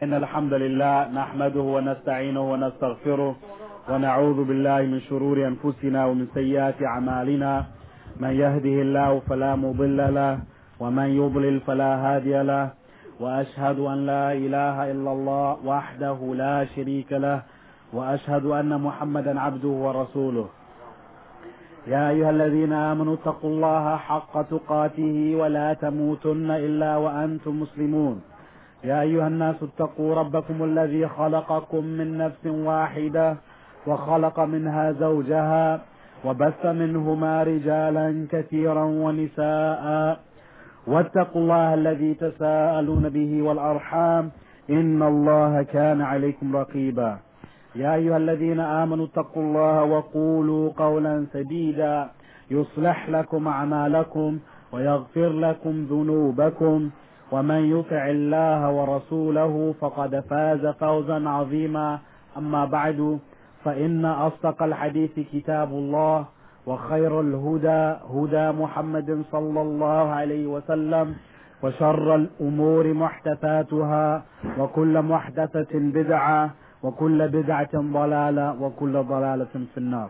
إن الحمد لله نحمده ونستعينه ونستغفره ونعوذ بالله من شرور أنفسنا ومن سيئات أعمالنا. من يهده الله فلا مضل له ومن يضلل فلا هادي له، وأشهد أن لا إله إلا الله وحده لا شريك له، وأشهد أن محمدا عبده ورسوله. يا أيها الذين آمنوا اتقوا الله حق تقاته ولا تموتن إلا وأنتم مسلمون. يا أيها الناس اتقوا ربكم الذي خلقكم من نفس واحدة وخلق منها زوجها وبث منهما رجالا كثيرا ونساء، واتقوا الله الذي تساءلون به والأرحام إن الله كان عليكم رقيبا. يا أيها الذين آمنوا اتقوا الله وقولوا قولا سديدا يصلح لكم أعمالكم ويغفر لكم ذنوبكم، ومن يطع الله ورسوله فقد فاز فوزا عظيما. أما بعد، فإن أصدق الحديث كتاب الله، وخير الهدى هدى محمد صلى الله عليه وسلم، وشر الأمور محدثاتها، وكل محدثة بدعة، وكل بدعة ضلالة، وكل ضلالة في النار.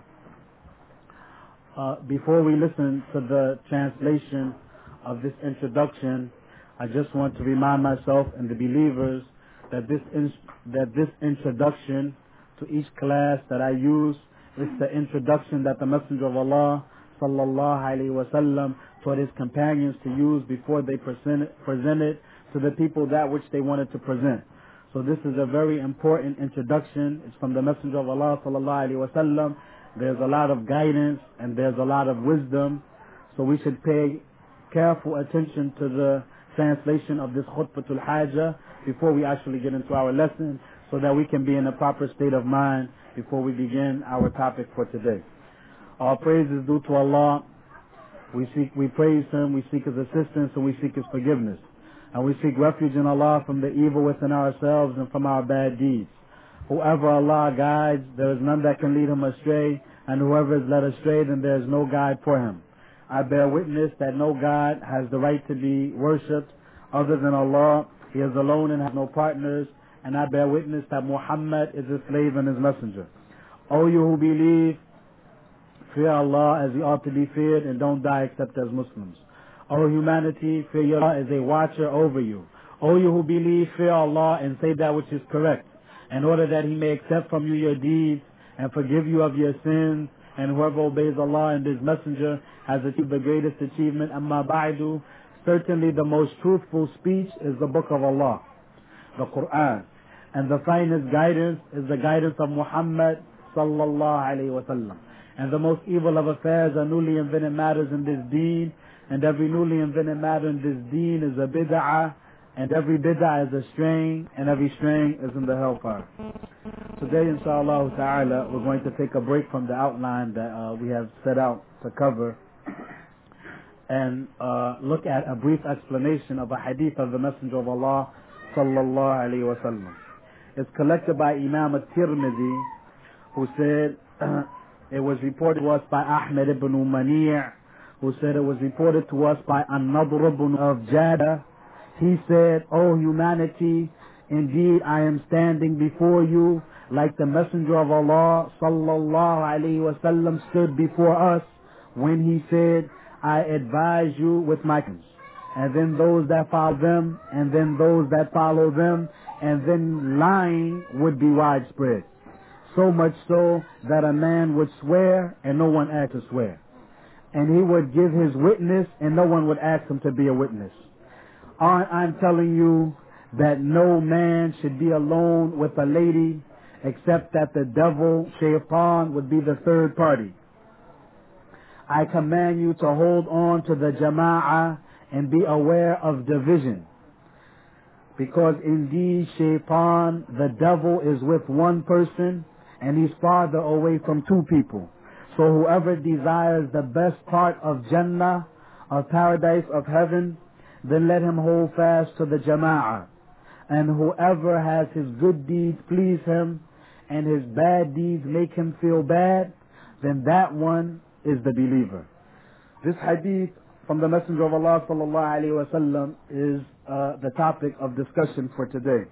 Before we listen to the translation of this introduction, I just want to remind myself and the believers that this introduction to each class that I use is the introduction that the Messenger of Allah sallallahu alaihi wasallam taught his companions to use before they presented to the people that which they wanted to present. So this is a very important introduction. It's from the Messenger of Allah sallallahu alaihi wasallam. There's a lot of guidance and there's a lot of wisdom. So we should pay careful attention to the translation of this khutbatul hajjah before we actually get into our lesson, so that we can be in a proper state of mind before we begin our topic for today. All praise is due to Allah. We praise Him, we seek His assistance, and we seek His forgiveness. And we seek refuge in Allah from the evil within ourselves and from our bad deeds. Whoever Allah guides, there is none that can lead him astray, and whoever is led astray, then there is no guide for him. I bear witness that no God has the right to be worshipped other than Allah. He is alone and has no partners. And I bear witness that Muhammad is His slave and His messenger. O you who believe, fear Allah as He ought to be feared, and don't die except as Muslims. O humanity, fear Allah as a watcher over you. O you who believe, fear Allah and say that which is correct, in order that He may accept from you your deeds and forgive you of your sins. And whoever obeys Allah and His messenger has achieved the greatest achievement. Amma ba'du, certainly the most truthful speech is the book of Allah, the Quran. And the finest guidance is the guidance of Muhammad sallallahu alayhi wa sallam. And the most evil of affairs are newly invented matters in this deen. And every newly invented matter in this deen is a bid'ah. And every bid'ah is a straying. And every straying is in the hellfire. Today, inshallah ta'ala, we're going to take a break from the outline that we have set out to cover, and look at a brief explanation of a hadith of the Messenger of Allah sallallahu alayhi wa sallam. It's collected by Imam al-Tirmidhi, who said it was reported to us by Ahmed ibn Mani', who said it was reported to us by An-Nadr ibn of Jada. He said, O humanity, indeed I am standing before you like the Messenger of Allah sallallahu alayhi wa sallam stood before us when he said, I advise you with my conscience, and then those that follow them, and then those that follow them, and then lying would be widespread. So much so that a man would swear and no one asked to swear. And he would give his witness and no one would ask him to be a witness. I'm telling you that no man should be alone with a lady except that the devil, Shaitan, would be the third party. I command you to hold on to the jama'ah and be aware of division. Because indeed Shaitan, the devil, is with one person and he's farther away from two people. So whoever desires the best part of Jannah, of paradise, of heaven, then let him hold fast to the jama'ah. And whoever has his good deeds please him and his bad deeds make him feel bad, then that one is the believer. This hadith from the Messenger of Allah sallallahu alaihi wasallam is the topic of discussion for today.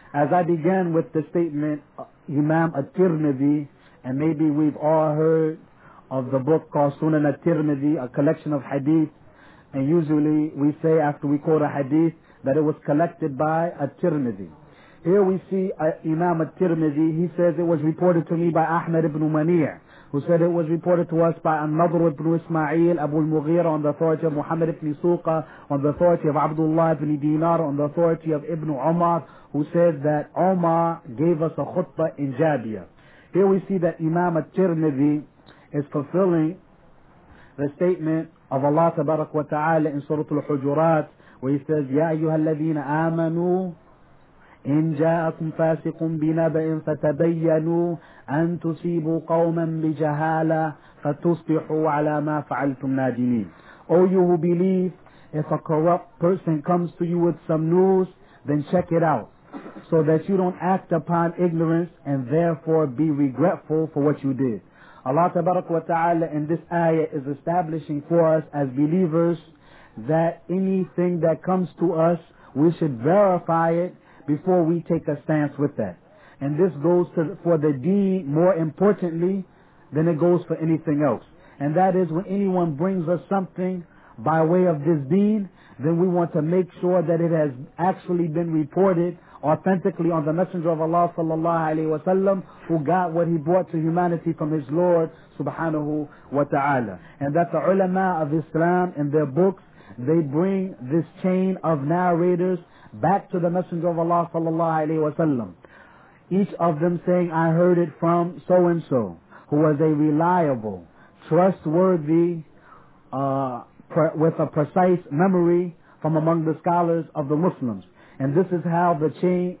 As I began with the statement, Imam At-Tirmidhi, and maybe we've all heard of the book called Sunan At-Tirmidhi, a collection of hadith, and usually we say after we quote a hadith that it was collected by At-Tirmidhi. Here we see Imam At-Tirmidhi, he says it was reported to me by Ahmad ibn Mani', who said it was reported to us by An-Nadr ibn Ismail, Abu al-Mughira on the authority of Muhammad ibn Suqa, on the authority of Abdullah ibn Dinar, on the authority of Ibn Umar, who said that Umar gave us a khutbah in Jabiyah. Here we see that Imam At-Tirmidhi is fulfilling the statement of Allah Tabarak wa Ta'ala in Surah Al-Hujurat, where he says, Ya ayyuhalladhina amanu إن جاءكم فاسق بنبأ فتبينوا أن تصيبوا قوما بجهالة فتصبحوا على ما فعلتم نادمين. O you who believe, if a corrupt person comes to you with some news, then check it out, so that you don't act upon ignorance and therefore be regretful for what you did. Allah Tabarak wa Ta'ala in this ayah is establishing for us as believers that anything that comes to us, we should verify it before we take a stance with that. And this goes for the deen more importantly than it goes for anything else. And that is when anyone brings us something by way of this deen, then we want to make sure that it has actually been reported authentically on the Messenger of Allah sallallahu alaihi wasallam, who got what he brought to humanity from his Lord subhanahu wa ta'ala. And that the ulama of Islam in their books, they bring this chain of narrators back to the Messenger of Allah sallallahu alaihi wasallam, each of them saying, I heard it from so and so, who was a reliable, trustworthy, with a precise memory from among the scholars of the Muslims. And this is how the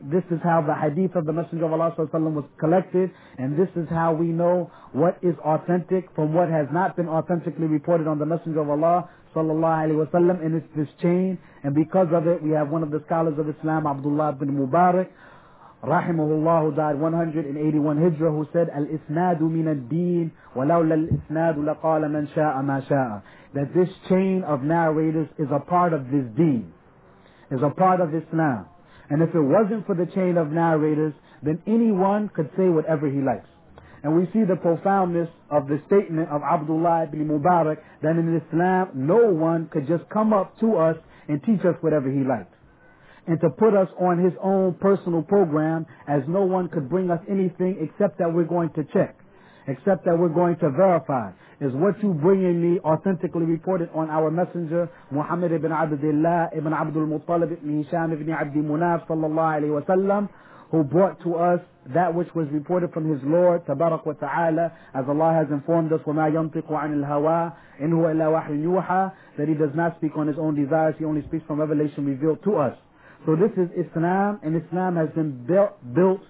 hadith of the Messenger of Allah sallallahu alaihi wasallam was collected, and this is how we know what is authentic from what has not been authentically reported on the Messenger of Allah sallallahu alaihi wasallam. And it's this chain, and because of it we have one of the scholars of Islam, Abdullah ibn Mubarak rahimahullah, who died 181 Hijrah, who said, Al-Isnadu min ad-deen, walawla al-Isnadu laqala man sha'a ma sha'a. That this chain of narrators is a part of this deen, is a part of Islam. And if it wasn't for the chain of narrators, then anyone could say whatever he likes. And we see the profoundness of the statement of Abdullah ibn Mubarak, that in Islam no one could just come up to us and teach us whatever he liked, and to put us on his own personal program, as no one could bring us anything except that we're going to check, except that we're going to verify. Is what you bringing me authentically reported on our messenger, Muhammad ibn Abdullah ibn Abdul Muttalib ibn Hisham ibn Abdi Munaf sallallahu alayhi wa sallam, who brought to us that which was reported from his Lord Tabarak wa Ta'ala, as Allah has informed us, وَمَا يَنْطِقُ عَنِ الْهَوَىٰ إِنْ هُوَ إِلَّا وَحْيٌ يُوحَىٰ, that he does not speak on his own desires, he only speaks from revelation revealed to us. So this is Islam, and Islam has been built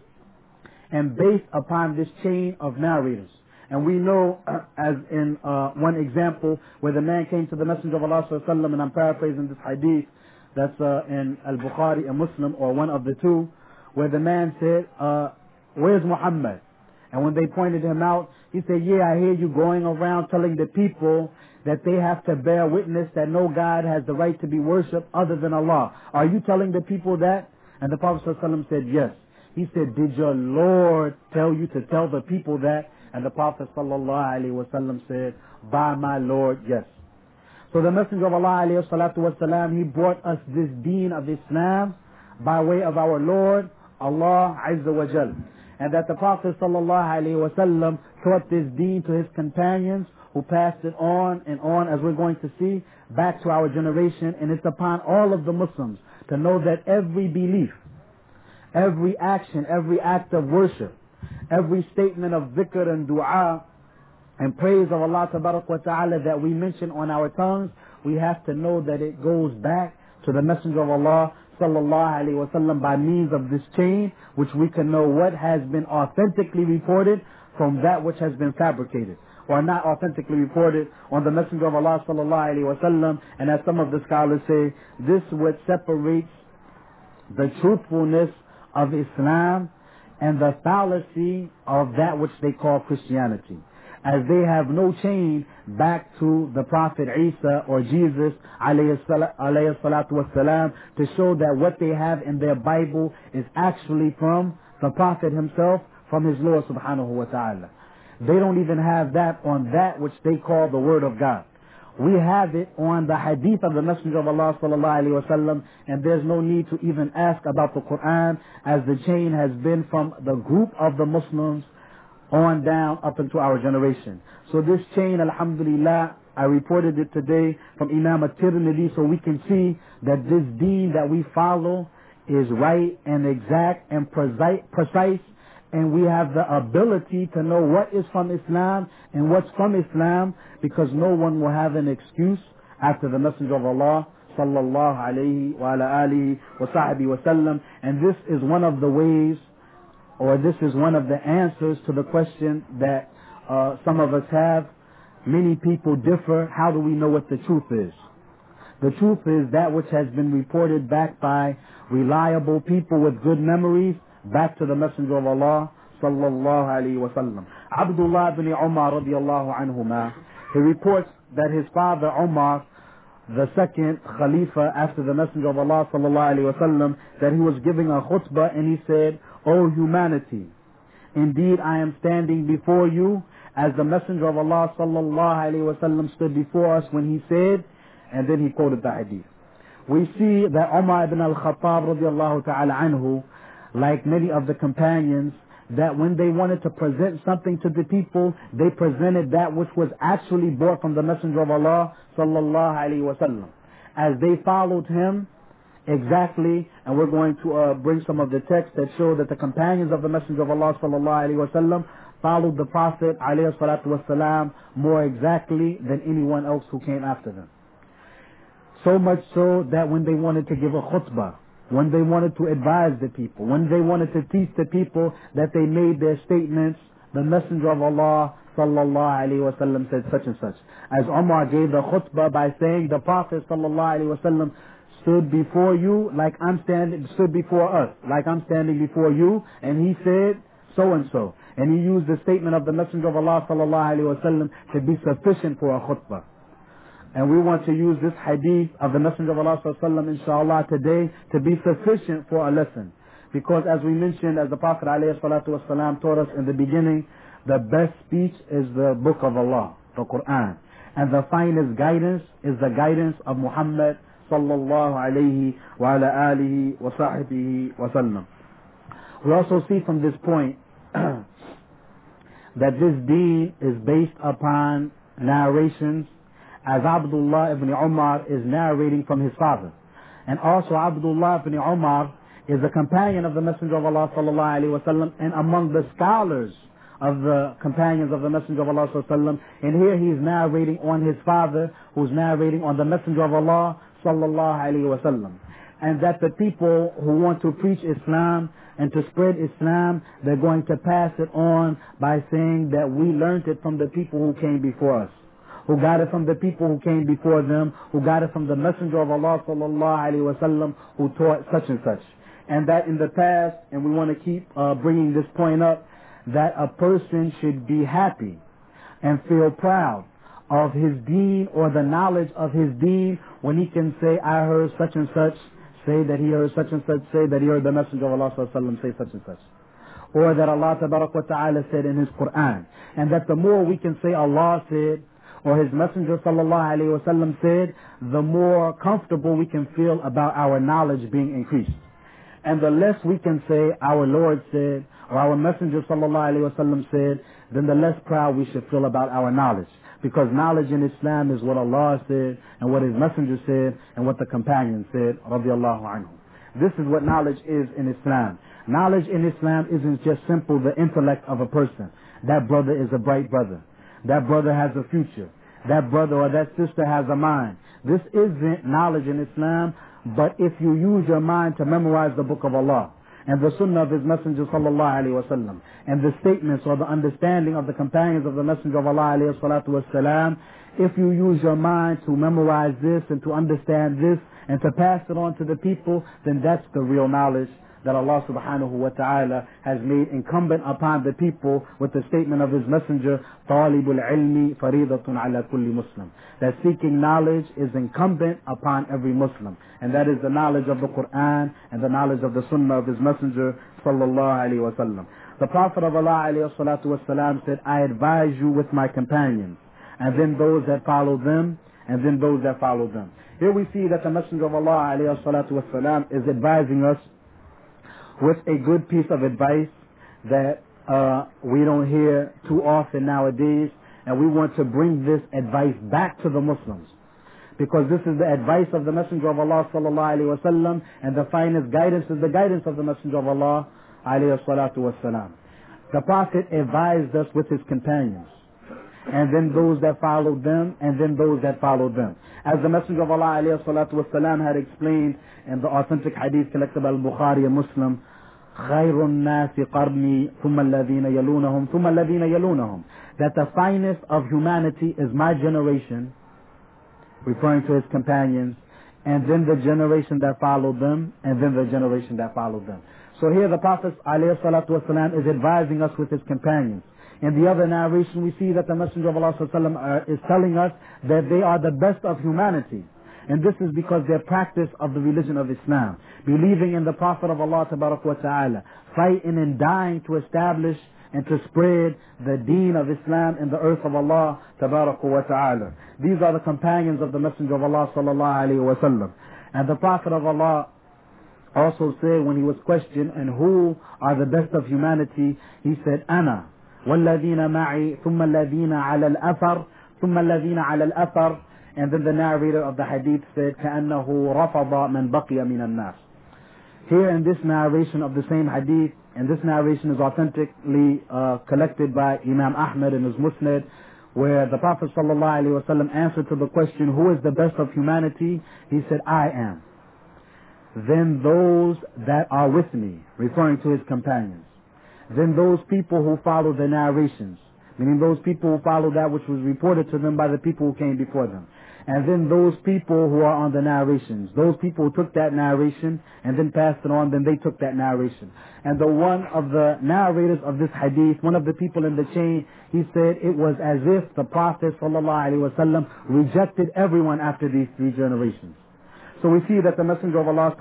and based upon this chain of narrators. And we know, as in one example, where the man came to the Messenger of Allah sallallahu alaihi wasallam, and I'm paraphrasing this hadith, that's in Al-Bukhari and Muslim, or one of the two, where the man said, where's Muhammad? And when they pointed him out, he said, yeah, I hear you going around telling the people that they have to bear witness that no God has the right to be worshipped other than Allah. Are you telling the people that? And the Prophet sallallahu alaihi wasallam said, yes. He said, did your Lord tell you to tell the people that? And the Prophet sallallahu alaihi wasallam said, by my Lord, yes. So the Messenger of Allah alayhi salatu wasalam, he brought us this deen of Islam by way of our Lord, Allah Azza wa Jal. And that the Prophet sallallahu alaihi wasallam taught this deen to his companions, who passed it on and on, as we're going to see, back to our generation. And it's upon all of the Muslims to know that every belief, every action, every act of worship, every statement of dhikr and dua and praise of Allah Tabarak wa Ta'ala that we mention on our tongues, we have to know that it goes back to the Messenger of Allah sallallahu alaihi wasallam by means of this chain, which we can know what has been authentically reported from that which has been fabricated or not authentically reported on the Messenger of Allah sallallahu alaihi wasallam. And as some of the scholars say, this is what separates the truthfulness of Islam and the fallacy of that which they call Christianity. as they have no chain back to the Prophet Isa or Jesus alayhi salatu wassalam, to show that what they have in their Bible is actually from the Prophet himself, from his Lord subhanahu wa ta'ala. They don't even have that on that which they call the Word of God. We have it on the hadith of the Messenger of Allah sallallahu alaihi wasallam, and there's no need to even ask about the Quran, as the chain has been from the group of the Muslims on down up into our generation. So this chain, alhamdulillah, I reported it today from Imam at-Tirmidhi, so we can see that this deen that we follow is right and exact and precise, and we have the ability to know what is from Islam and what's from Islam, because no one will have an excuse after the Messenger of Allah sallallahu alayhi wa ala alihi wa sahbihi wa sallam. And this is one of the ways, or this is one of the answers to the question that some of us have. Many people differ. How do we know what the truth is? The truth is that which has been reported back by reliable people with good memories back to the Messenger of Allah sallallahu alaihi wasallam. Abdullah ibn Umar radiyallahu anhuma, he reports that his father Umar, the second Khalifa after the Messenger of Allah sallallahu alaihi wasallam, that he was giving a khutbah and he said, "O humanity, indeed I am standing before you as the Messenger of Allah sallallahu alaihi wasallam stood before us when he said," and then he quoted the hadith. We see that Umar ibn al-Khattab radiyallahu ta'ala anhu, like many of the companions, that when they wanted to present something to the people, they presented that which was actually brought from the Messenger of Allah sallallahu alaihi wasallam, as they followed him exactly. And we're going to bring some of the texts that show that the companions of the Messenger of Allah sallallahu alaihi wasallam followed the Prophet alayhi salatu wasalam more exactly than anyone else who came after them. So much so that when they wanted to give a khutbah, when they wanted to advise the people, when they wanted to teach the people, that they made their statements, the Messenger of Allah sallallahu alaihi wasallam said such and such. As Umar gave the khutbah by saying, the Prophet sallallahu alaihi wasallam stood before you like I'm standing, stood before us like I'm standing before you, and he said so and so. And he used the statement of the Messenger of Allah sallallahu alaihi wasallam to be sufficient for a khutbah. And we want to use this hadith of the Messenger of Allah sallallahu alaihi wasallam, inshallah, today to be sufficient for a lesson. Because as we mentioned, as the Prophet alayhi salatu wasalam taught us in the beginning, the best speech is the book of Allah, the Quran. And the finest guidance is the guidance of Muhammad sallallahu alayhi wa ala alihi wa sahbihi wa sallam. We also see from this point that this deen is based upon narrations, as Abdullah ibn Umar is narrating from his father. And also Abdullah ibn Umar is a companion of the Messenger of Allah sallallahu alaihi wasallam, and among the scholars of the companions of the Messenger of Allah sallallahu alaihi wasallam. And here he is narrating on his father, who's narrating on the Messenger of Allah sallallahu alaihi wasallam. And that the people who want to preach Islam and to spread Islam, they're going to pass it on by saying that we learned it from the people who came before us, who got it from the people who came before them, who got it from the Messenger of Allah sallallahu alaihi wasallam, who taught such and such. And that in the past, and we want to keep bringing this point up, that a person should be happy and feel proud of his deen, or the knowledge of his deen, when he can say, I heard such and such say that he heard such and such say that he heard the Messenger of Allah sallallahu alaihi wasallam say such and such, or that Allah tabarak wa ta'ala said in his Quran. And that the more we can say Allah said, or his Messenger sallallahu alaihi wasallam said, the more comfortable we can feel about our knowledge being increased. And the less we can say our Lord said, or our Messenger sallallahu alaihi wasallam said, then the less proud we should feel about our knowledge. Because knowledge in Islam is what Allah said, and what his Messenger said, and what the companions said, radiallahu anhum. This is what knowledge is in Islam. Knowledge in Islam isn't just simple the intellect of a person. That brother is a bright brother. That brother has a future. That brother or that sister has a mind. This isn't knowledge in Islam, but if you use your mind to memorize the book of Allah and the sunnah of his Messenger sallallahu alaihi wasallam, and the statements or the understanding of the companions of the Messenger of Allah alayhi salatu wasalam, if you use your mind to memorize this and to understand this and to pass it on to the people, then that's the real knowledge that Allah subhanahu wa ta'ala has made incumbent upon the people with the statement of His Messenger, طَالِبُ الْعِلْمِ فَرِيضَةٌ عَلَى كُلِّ Muslim. That seeking knowledge is incumbent upon every Muslim. And that is the knowledge of the Quran and the knowledge of the Sunnah of His Messenger sallallahu alayhi wa sallam. The Prophet of Allah alayhi salatu wasalam said, I advise you with my companions, and then those that follow them, and then those that follow them. Here we see that the Messenger of Allah alayhi salatu wasalam is advising us with a good piece of advice that we don't hear too often nowadays, and we want to bring this advice back to the Muslims, because this is the advice of the Messenger of Allah sallallahu alaihi wasallam, and the finest guidance is the guidance of the Messenger of Allah alayhi salatu wasalam. The Prophet advised us with his companions, and then those that followed them, and then those that followed them. As the Messenger of Allah alayhi salatu wasalam had explained in the authentic hadith collected by Al-Bukhari and Muslim, خَيْرُ النَّاسِ قَرْنِي ثُمَّ الَّذِينَ يَلُونَهُمْ ثُمَّ الَّذِينَ يَلُونَهُمْ. That the finest of humanity is my generation, referring to his companions, and then the generation that followed them, and then the generation that followed them. So here the Prophet ﷺ is advising us with his companions. In the other narration we see that the Messenger of Allah ﷺ is telling us that they are the best of humanity. And this is because their practice of the religion of Islam, believing in the Prophet of Allah Tabarak wa Ta'ala, fighting and dying to establish and to spread the deen of Islam in the earth of Allah Tabarak wa Ta'ala. These are the companions of the Messenger of Allah Sallallahu Alaihi Wasallam. And the Prophet of Allah also said when he was questioned, and who are the best of humanity, he said, أنا والذين معي ثم الذين على الأثر ثم الذين على الأثر. And then the narrator of the hadith said, كأنه رفض من بقي من الناس. Here in this narration of the same hadith, and this narration is authentically collected by Imam Ahmad in his Musnad, where the Prophet ﷺ answered to the question, who is the best of humanity? He said, I am. Then those that are with me, referring to his companions. Then those people who follow the narrations, meaning those people who follow that which was reported to them by the people who came before them. And then those people who are on the narrations, those people who took that narration and then passed it on, then they took that narration. And the one of the narrators of this hadith, one of the people in the chain, he said it was as if the Prophet ﷺ rejected everyone after these three generations. So we see that the Messenger of Allah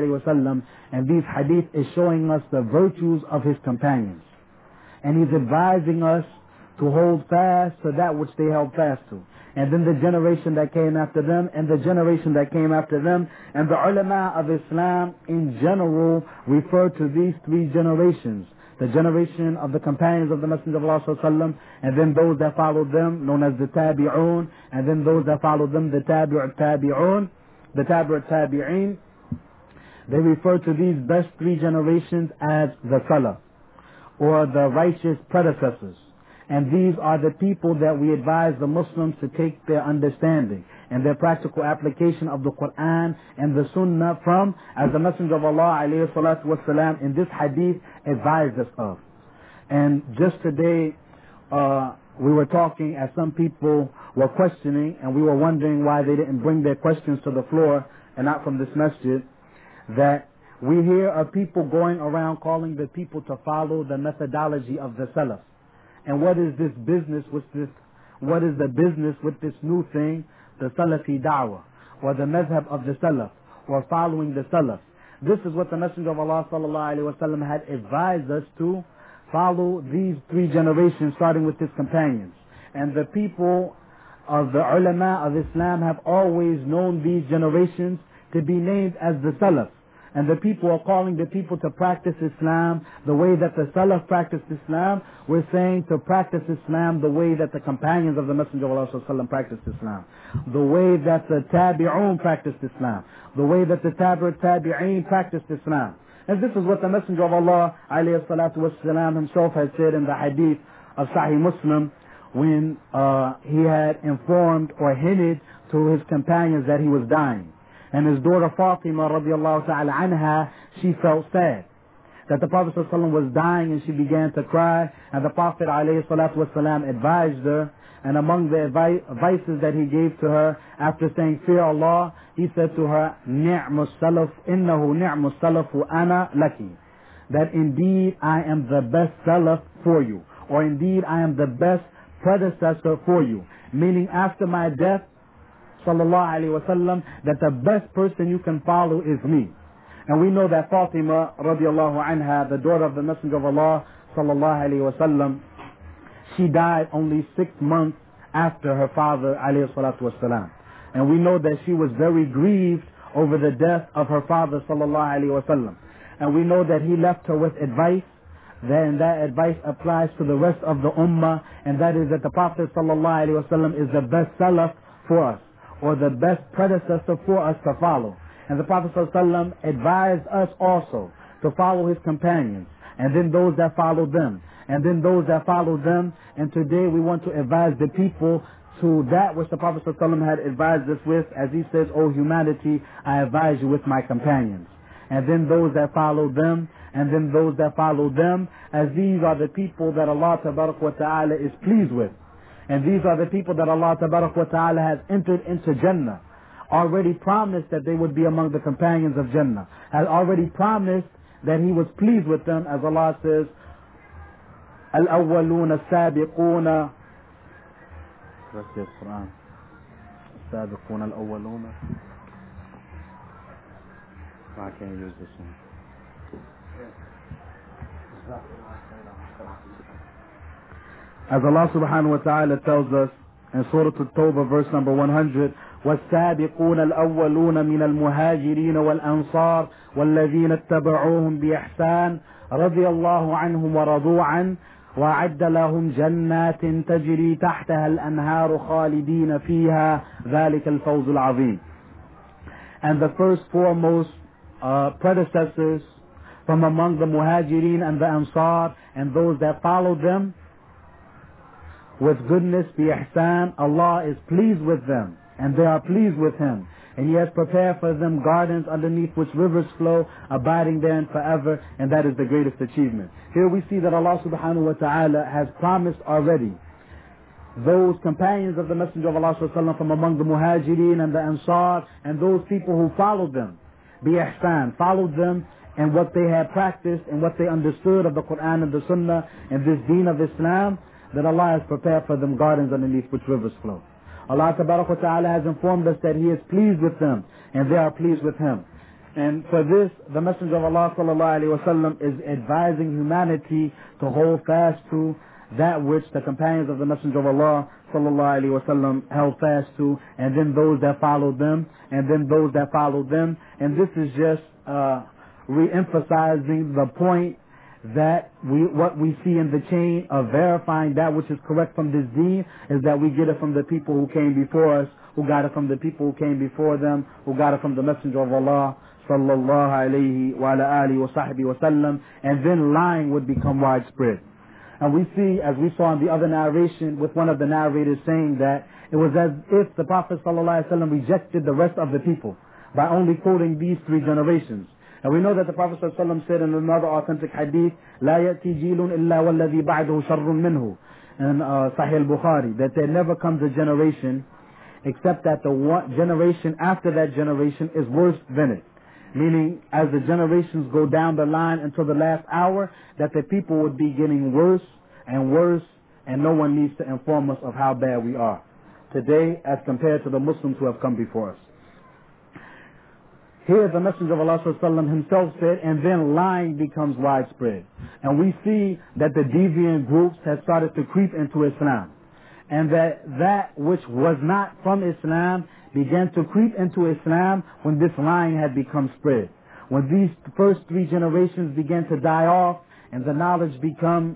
ﷺ and these hadith is showing us the virtues of his companions. And he's advising us to hold fast to that which they held fast to. And then the generation that came after them, and the generation that came after them. And the ulama of Islam in general refer to these three generations. The generation of the companions of the Messenger of Allah sallallahu, and then those that followed them, known as the tabi'un, and then those that followed them, the tabi'un, the tabi'in. They refer to these best three generations as the salaf, or the righteous predecessors. And these are the people that we advise the Muslims to take their understanding and their practical application of the Quran and the Sunnah from, as the Messenger of Allah alayhi salatu wasalam in this hadith advised us of. And just today we were talking, as some people were questioning, and we were wondering why they didn't bring their questions to the floor and not from this masjid, that we hear of people going around calling the people to follow the methodology of the Salaf. And what is this business with this? What is the business with this new thing, the Salafi da'wah, or the madhab of the Salaf, or following the Salaf? This is what the Messenger of Allah sallallahu alaihi wasallam had advised us to follow these three generations, starting with his companions. And the people of the ulama of Islam have always known these generations to be named as the Salaf. And the people are calling the people to practice Islam the way that the Salaf practiced Islam. We're saying to practice Islam the way that the companions of the Messenger of Allah sallallahu alaihi wasallam practiced Islam, the way that the Tabi'un practiced Islam, the way that the Tabi'in practiced Islam. And this is what the Messenger of Allah alayhi salatu wasallam himself has said in the hadith of Sahih Muslim, when he had informed or hinted to his companions that he was dying. And his daughter Fatima radiallahu ta'ala anha, she felt sad. that the Prophet ﷺ was dying and she began to cry, and the Prophet ﷺ advised her, and among the advices that he gave to her after saying fear Allah, he said to her, ni'mu salaf innahu ni'mu salafu ana laki, that indeed I am the best salaf for you, or indeed I am the best predecessor for you, meaning after my death, sallallahu alaihi wasallam, that the best person you can follow is me. And we know that Fatima radiallahu anha, the daughter of the Messenger of Allah sallallahu alaihi wasallam, she died only 6 months after her father alayhi salatu wasalam. And we know that she was very grieved over the death of her father sallallahu alaihi wasallam. And we know that he left her with advice, then that advice applies to the rest of the ummah, and that is that the Prophet sallallahu alaihi wasallam is the best salaf for us, or the best predecessor for us to follow. And the Prophet sallallahu alaihi wasallam advised us also to follow his companions, and then those that followed them, and then those that followed them. And today we want to advise the people to that which the Prophet sallallahu alaihi wasallam had advised us with, as he says, O humanity, I advise you with my companions. And then those that followed them, and then those that followed them, as these are the people that Allah tabarak wa ta'ala is pleased with. And these are the people that Allah tabarak wa ta'ala has entered into Jannah, already promised that they would be among the companions of Jannah, has already promised that he was pleased with them, as Allah says, Al-awwaluna as-sabiquna, that's the Quran, as-sabiquna al-awwaluna. I can't use this one. As Allah subhanahu wa ta'ala tells us in Surah At-Tawbah verse number 100, وَالسَّابِقُونَ الْأَوَّلُونَ مِنَ الْمُهَاجِرِينَ وَالْأَنصَارِ وَالَّذِينَ اتَّبَعُوهُمْ بِإِحْسَانٍ رَضِيَ اللَّهُ عَنْهُمْ وَرَضُوا عَنْهُ وَأَعَدَّ لَهُمْ جَنَّاتٍ تَجْرِي تَحْتَهَا الْأَنْهَارُ خَالِدِينَ فِيهَا ذَلِكَ الْفَوْزُ الْعَظِيمُ. And the first foremost predecessors from among the Muhajirin and the Ansar, and those that followed them with goodness, bi ihsan, Allah is pleased with them, and they are pleased with him, and he has prepared for them gardens underneath which rivers flow, abiding therein forever, and that is the greatest achievement. Here we see that Allah subhanahu wa ta'ala has promised already those companions of the Messenger of Allah sallallahu alaihi wasallam from among the Muhajirin and the Ansar, and those people who followed them bi ihsan, followed them and what they had practiced and what they understood of the Quran and the Sunnah and this deen of Islam, that Allah has prepared for them gardens underneath which rivers flow. Allah tabarak wa ta'ala has informed us that he is pleased with them and they are pleased with him. And for this, the Messenger of Allah sallallahu alaihi wasallam is advising humanity to hold fast to that which the companions of the Messenger of Allah sallallahu alaihi wasallam held fast to, and then those that followed them, and then those that followed them. And this is just re-emphasizing the point that what we see in the chain of verifying that which is correct from this deen is that we get it from the people who came before us, who got it from the people who came before them, who got it from the Messenger of Allah sallallahu alayhi wa ala alihi wa sahbihi wa sallam, and then lying would become widespread. And we see, as we saw in the other narration, with one of the narrators saying that it was as if the Prophet sallallahu alaihi wasallam rejected the rest of the people by only quoting these 3 generations. And we know that the Prophet sallallahu alaihi wasallam said in another authentic hadith, لا يأتي جيل إلا والذي بعده شر منه, in Sahih al-Bukhari, that there never comes a generation except that the one generation after that generation is worse than it. Meaning, as the generations go down the line until the last hour, that the people would be getting worse and worse, and no one needs to inform us of how bad we are today as compared to the Muslims who have come before us. Here the Messenger of Allah sallallahu alaihi wasallam himself said, and then lying becomes widespread. And we see that the deviant groups have started to creep into Islam, and that which was not from Islam began to creep into Islam when this lying had become spread. When these first 3 generations began to die off and the knowledge became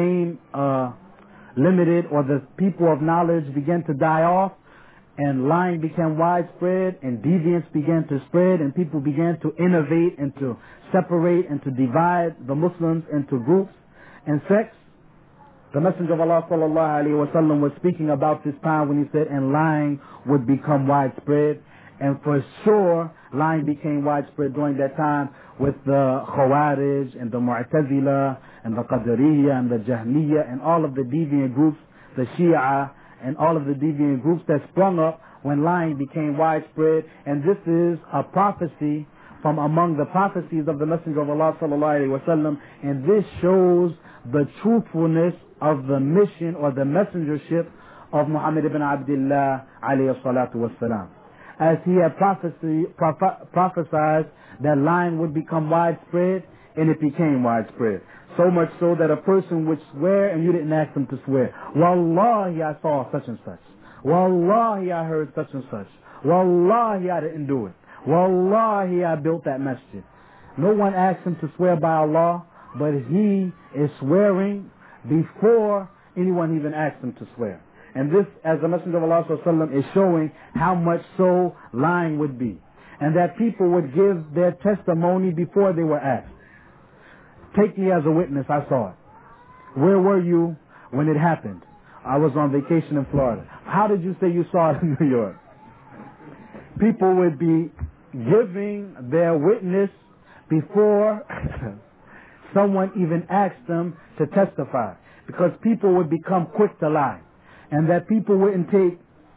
limited, or the people of knowledge began to die off, and lying became widespread, and deviance began to spread, and people began to innovate and to separate and to divide the Muslims into groups and sects. The Messenger of Allah sallallahu alaihi wasallam was speaking about this time when he said, and lying would become widespread. And for sure, lying became widespread during that time with the Khawarij and the Mu'tazila and the Qadariyya and the Jahmiyyah and all of the deviant groups, the Shia and all of the deviant groups that sprung up when lying became widespread. And this is a prophecy from among the prophecies of the Messenger of Allah sallallahu alaihi wasallam, and this shows the truthfulness of the mission or the messengership of Muhammad ibn Abdullah alayhi salatu wassalam, as he had prophesied that lying would become widespread, and it became widespread. So much so that a person would swear and you didn't ask him to swear. Wallahi, I saw such and such. Wallahi, I heard such and such. Wallahi, I didn't do it. Wallahi, I built that masjid. No one asked him to swear by Allah, but he is swearing before anyone even asked him to swear. And this, as the Messenger of Allah sallallahu alaihi wasallam, is showing how much so lying would be. And that people would give their testimony before they were asked. Take me as a witness, I saw it. Where were you when it happened? I was on vacation in Florida. How did you say you saw it in New York? People would be giving their witness before someone even asked them to testify, because people would become quick to lie, and that people wouldn't take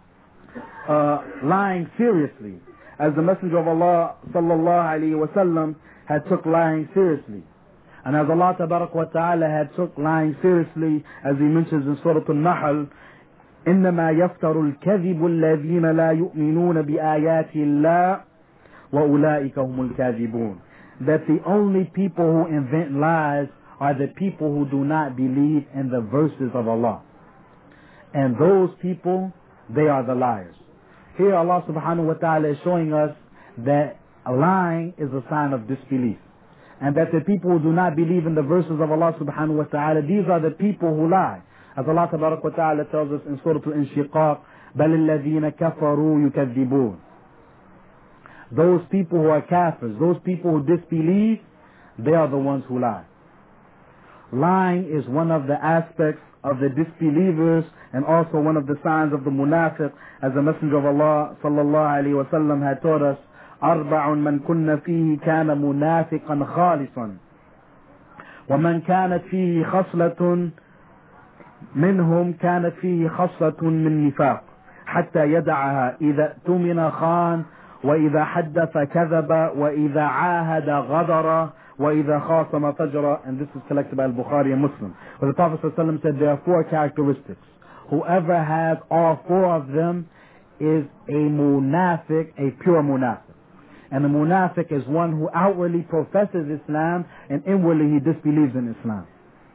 lying seriously, as the Messenger of Allah sallallahu alaihi wasallam had took lying seriously, and as Allah tabarak wa ta'ala had took lying seriously, as he mentions in Surah Al-Nahl, إنما يفتر الكذب الذين لا يؤمنون بآيات الله وأولئك هم الكاذبون, that the only people who invent lies are the people who do not believe in the verses of Allah, and those people, they are the liars. Here Allah subhanahu wa ta'ala is showing us that lying is a sign of disbelief, and that the people who do not believe in the verses of Allah subhanahu wa ta'ala, these are the people who lie. As Allah tabarak wa ta'ala tells us in Surah Al-Inshiqaq, بَلِ الَّذِينَ كَفَرُوا يُكَذِّبُونَ, those people who are kafirs, those people who disbelieve, they are the ones who lie. Lying is one of the aspects of the disbelievers and also one of the signs of the munafiq, as the Messenger of Allah sallallahu alaihi wasallam had taught us, أربع من كن فيه كان منافقا خالصا ومن كانت فيه خصلة منهم كانت فيه خصلة من نفاق حتى يدعها إذا اؤتمن خان وإذا حدث كذب وإذا عاهد غدر وإذا خاصم فجر. And this is collected by Al-Bukhari and Muslim. But the Prophet ﷺ said there are 4 characteristics. Whoever has all 4 of them is a munafiq, a pure munafiq. And the munafiq is one who outwardly professes Islam and inwardly he disbelieves in Islam.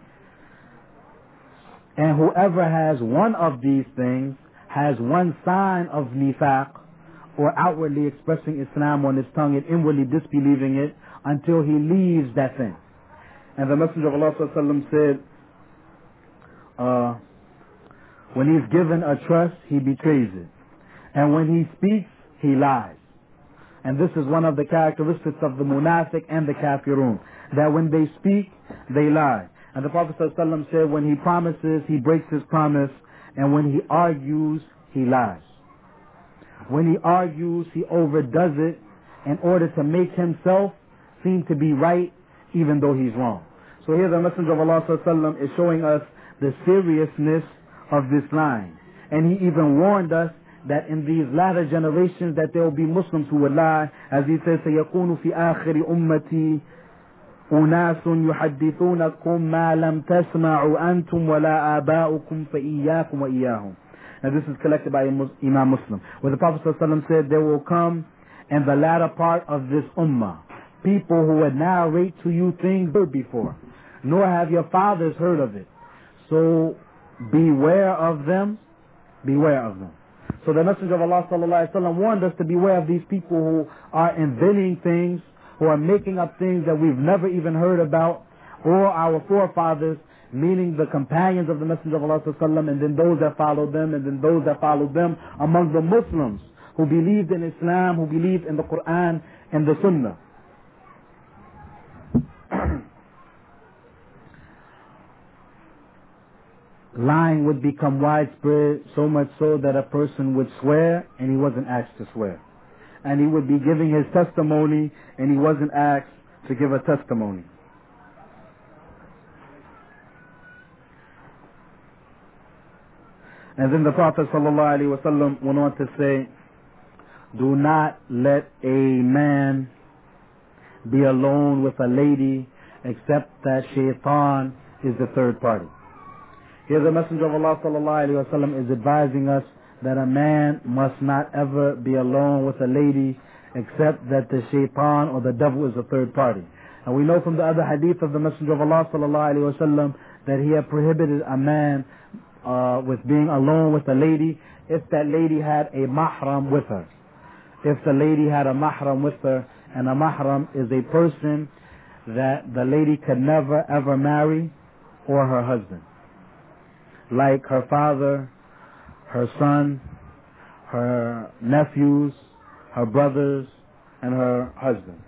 And whoever has one of these things has one sign of nifaq, or outwardly expressing Islam on his tongue and inwardly disbelieving it, until he leaves that thing. And the Messenger of Allah sallallahu alaihi wasallam said, when he's given a trust, he betrays it. And when he speaks, he lies. And this is one of the characteristics of the munafiq and the kafirun, that when they speak, they lie. And the Prophet sallallahu alaihi wasallam said, when he promises, he breaks his promise, and when he argues, he lies. When he argues, he overdoes it in order to make himself seem to be right, even though he's wrong. So here the Messenger of Allah sallallahu alaihi wasallam is showing us the seriousness of this lying. And he even warned us that in these latter generations that there will be Muslims who will lie, as he says, سيكون في آخر أمتي أناس يحدثونكم ما لم تسمعوا أنتم ولا آباؤكم فإياكم وإياهم. And this is collected by Imam Muslim, where the Prophet ﷺ said, there will come in the latter part of this ummah people who would narrate to you things heard before, nor have your fathers heard of it. So beware of them, beware of them. So the Messenger of Allah ﷺ warned us to beware of these people who are inventing things, who are making up things that we've never even heard about, or our forefathers, meaning the companions of the Messenger of Allah ﷺ, and then those that followed them, and then those that followed them among the Muslims who believed in Islam, who believed in the Quran and the Sunnah. Lying would become widespread, so much so that a person would swear and he wasn't asked to swear. and he would be giving his testimony, and he wasn't asked to give a testimony. And then the Prophet ﷺ went on to say, do not let a man be alone with a lady except that shaitan is the third party. Here the Messenger of Allah ﷺ is advising us that a man must not ever be alone with a lady except that the shaitan or the devil is the third party. And we know from the other hadith of the Messenger of Allah ﷺ that he had prohibited a man with being alone with a lady if that lady had a mahram with her. If the lady had a mahram with her, and a mahram is a person that the lady could never ever marry, or her husband. Like her father, her son, her nephews, her brothers, and her husband.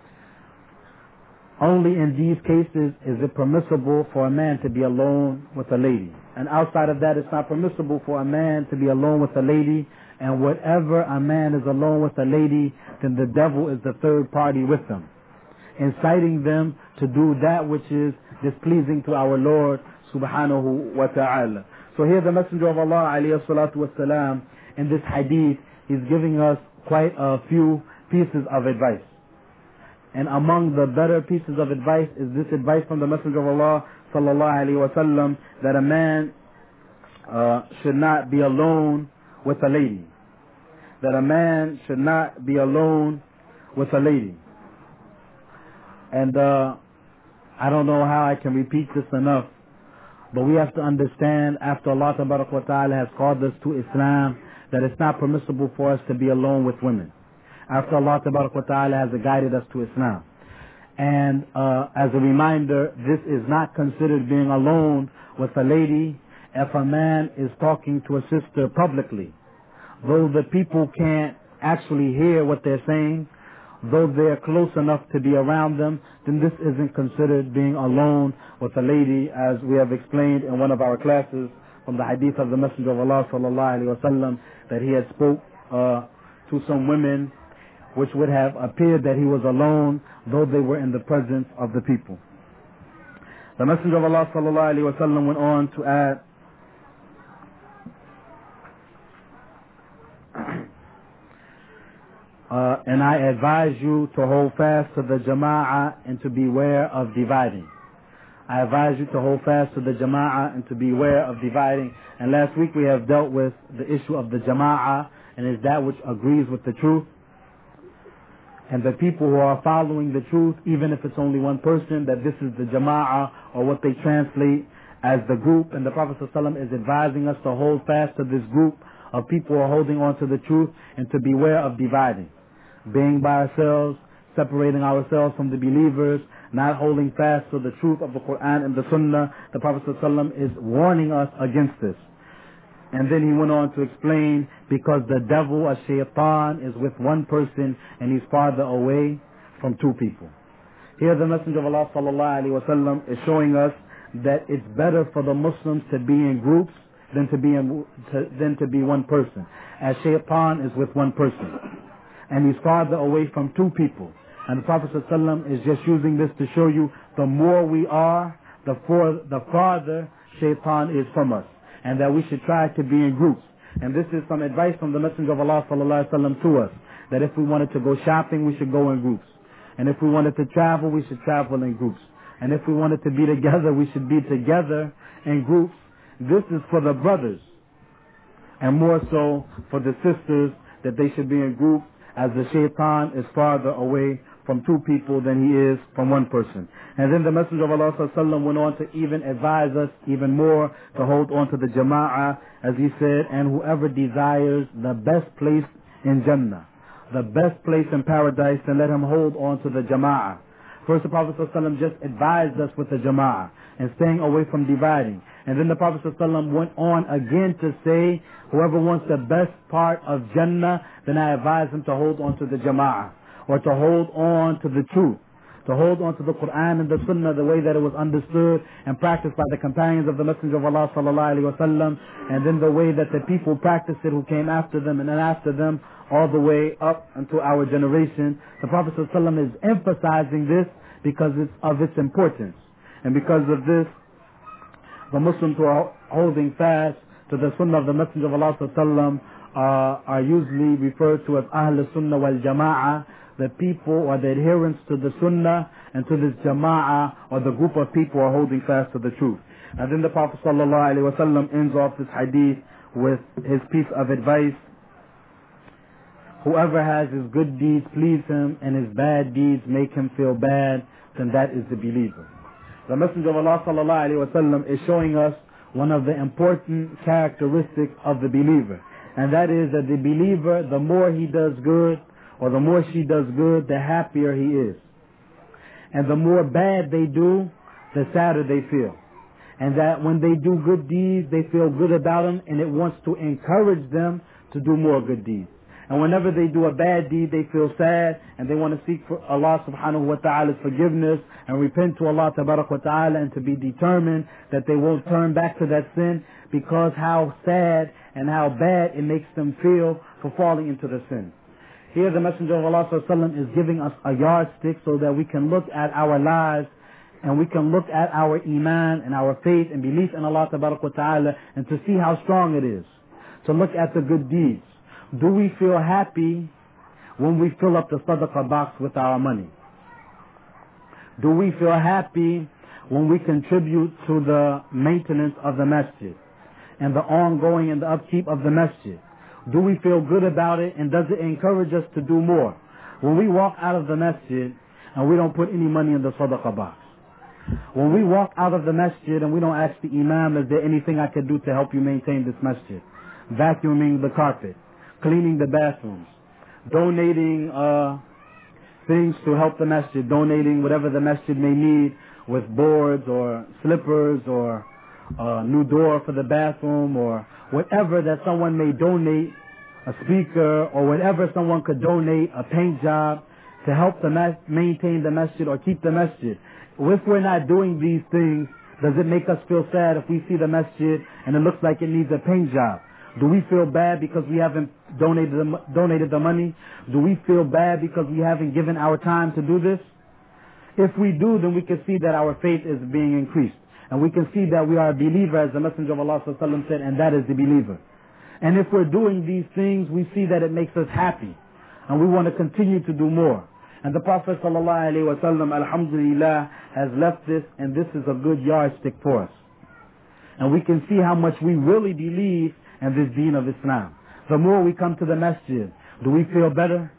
Only in these cases is it permissible for a man to be alone with a lady. And outside of that, it's not permissible for a man to be alone with a lady. And whatever a man is alone with a lady, then the devil is the third party with them, inciting them to do that which is displeasing to our Lord subhanahu wa ta'ala. So here the Messenger of Allah alayhi salatu wasalam, in this hadith, he's giving us quite a few pieces of advice. And among the better pieces of advice is this advice from the Messenger of Allah sallallahu alayhi wa sallam, that a man should not be alone with a lady. That a man should not be alone with a lady. And I don't know how I can repeat this enough, but we have to understand, after Allah tabarak wa ta'ala has called us to Islam, that it's not permissible for us to be alone with women. After Allah tabarak wa ta'ala has guided us to Islam. And as a reminder, this is not considered being alone with a lady if a man is talking to a sister publicly. Though the people can't actually hear what they're saying, though they're close enough to be around them, then this isn't considered being alone with a lady, as we have explained in one of our classes from the hadith of the Messenger of Allah sallallahu alaihi wasallam, that he had spoke to some women which would have appeared that he was alone, though they were in the presence of the people. The Messenger of Allah sallallahu alaihi wasallam went on to add, and I advise you to hold fast to the jama'ah and to beware of dividing. I advise you to hold fast to the jama'ah and to beware of dividing. And last week we have dealt with the issue of the jama'ah, and is that which agrees with the truth. And the people who are following the truth, even if it's only one person, that this is the jama'ah, or what they translate as the group. And the Prophet ﷺ is advising us to hold fast to this group of people who are holding on to the truth, and to beware of dividing. Being by ourselves, separating ourselves from the believers, not holding fast to the truth of the Quran and the Sunnah. The Prophet ﷺ is warning us against this. And then he went on to explain, because the devil, a shaitan, is with one person and he's farther away from two people. Here the Messenger of Allah sallallahu alaihi wasallam is showing us that it's better for the Muslims to be in groups than to be one person, as shaitan is with one person and he's farther away from two people. And the Prophet ﷺ is just using this to show you, the more we are, the farther shaitan is from us, and that we should try to be in groups. And this is some advice from the Messenger of Allah sallallahu alaihi wasallam to us, that if we wanted to go shopping, we should go in groups. And if we wanted to travel, we should travel in groups. And if we wanted to be together, we should be together in groups. This is for the brothers, and more so for the sisters, that they should be in groups, as the shaitan is farther away from two people than he is from one person. And then the Messenger of Allah sallallahu alaihi wasallam went on to even advise us even more to hold on to the jama'ah, as he said, and whoever desires the best place in Jannah, the best place in paradise, then let him hold on to the jama'ah. First, the Prophet sallallahu alaihi wasallam just advised us with the jama'ah and staying away from dividing. And then the Prophet sallallahu alaihi wasallam went on again to say, whoever wants the best part of Jannah, then I advise him to hold on to the jama'ah, or to hold on to the truth, to hold on to the Quran and the Sunnah the way that it was understood and practiced by the companions of the Messenger of Allah sallallahu alaihi wasallam, and then the way that the people practiced it who came after them and then after them all the way up until our generation. The Prophet sallallahu alaihi wasallam is emphasizing this because of its importance. And because of this, the Muslims who are holding fast to the Sunnah of the Messenger of Allah sallallahu alaihi wasallam are usually referred to as Ahl Sunnah wal Jama'ah, the people or the adherents to the Sunnah and to this Jama'ah, or the group of people who are holding fast to the truth. And then the Prophet sallallahu alaihi wasallam ends off this hadith with his piece of advice: whoever has his good deeds please him and his bad deeds make him feel bad, then that is the believer. The Messenger of Allah sallallahu alaihi wasallam is showing us one of the important characteristics of the believer, and that is that the believer, the more he does good or the more she does good, the happier he is. And the more bad they do, the sadder they feel. And that when they do good deeds, they feel good about them, and it wants to encourage them to do more good deeds. And whenever they do a bad deed, they feel sad, and they want to seek for Allah subhanahu wa ta'ala's forgiveness and repent to Allah tabarak wa ta'ala, and to be determined that they won't turn back to that sin, because how sad and how bad it makes them feel for falling into the sin. Here the Messenger of Allah sallallahu alaihi wasallam is giving us a yardstick so that we can look at our lives and we can look at our iman and our faith and belief in Allah tabarak wa ta'ala, and to see how strong it is. To look at the good deeds. Do we feel happy when we fill up the sadaqah box with our money? Do we feel happy when we contribute to the maintenance of the masjid and the ongoing and the upkeep of the masjid? Do we feel good about it, and does it encourage us to do more? When we walk out of the masjid and we don't put any money in the sadaqah box. When we walk out of the masjid and we don't ask the imam, is there anything I could do to help you maintain this masjid? Vacuuming the carpet, cleaning the bathrooms, donating things to help the masjid, donating whatever the masjid may need with boards or slippers or a new door for the bathroom, or whatever that someone may donate, a speaker, or whatever someone could donate, a paint job to help maintain the masjid or keep the masjid. If we're not doing these things, does it make us feel sad if we see the masjid and it looks like it needs a paint job? Do we feel bad because we haven't donated the money? Do we feel bad because we haven't given our time to do this? If we do, then we can see that our faith is being increased. And we can see that we are a believer, as the Messenger of Allah sallallahu alaihi wasallam said, and that is the believer. And if we're doing these things, we see that it makes us happy. And we want to continue to do more. And the Prophet sallallahu alaihi wasallam, alhamdulillah, has left this, and this is a good yardstick for us. And we can see how much we really believe in this deen of Islam. The more we come to the masjid, do we feel better?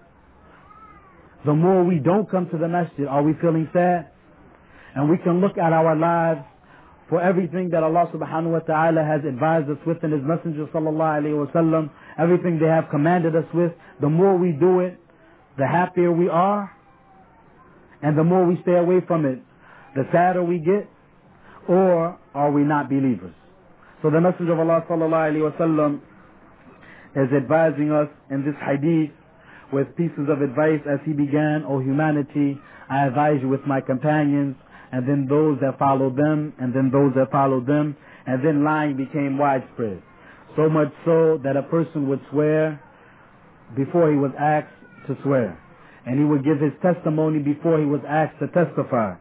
The more we don't come to the masjid, are we feeling sad? And we can look at our lives for everything that Allah subhanahu wa ta'ala has advised us with in His Messenger sallallahu alayhi wa sallam, everything they have commanded us with. The more we do it, the happier we are, and the more we stay away from it, the sadder we get. Or are we not believers? So the Messenger of Allah sallallahu alayhi wa sallam is advising us in this hadith with pieces of advice as he began: O humanity, I advise you with my companions, and then those that followed them, and then those that followed them, and then lying became widespread. So much so that a person would swear before he was asked to swear, and he would give his testimony before he was asked to testify.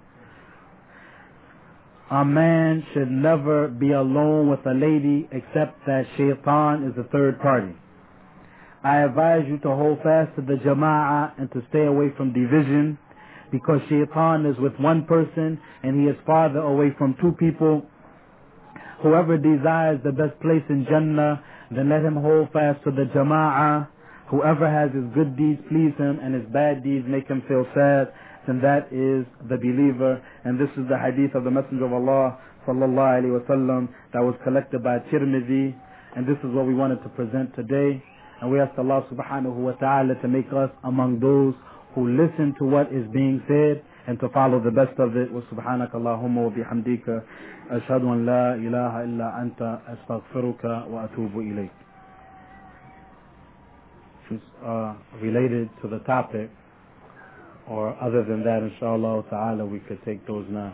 A man should never be alone with a lady except that shaitan is a third party. I advise you to hold fast to the jama'ah and to stay away from division, because shaitan is with one person and he is farther away from two people. Whoever desires the best place in Jannah, then let him hold fast to the jama'ah. Whoever has his good deeds please him and his bad deeds make him feel sad, then that is the believer. And this is the hadith of the Messenger of Allah sallallahu alaihi wasallam that was collected by Tirmidhi, and this is what we wanted to present today. And we ask Allah subhanahu wa ta'ala to make us among those who listen to what is being said and to follow the best of it. Wa subhanaka Allahumma wa bihamdika ashhadu an la ilaha illa anta astaghfiruka wa atubu ilayk. Related to the topic Or other than that, inshallah ta'ala, we could take those now.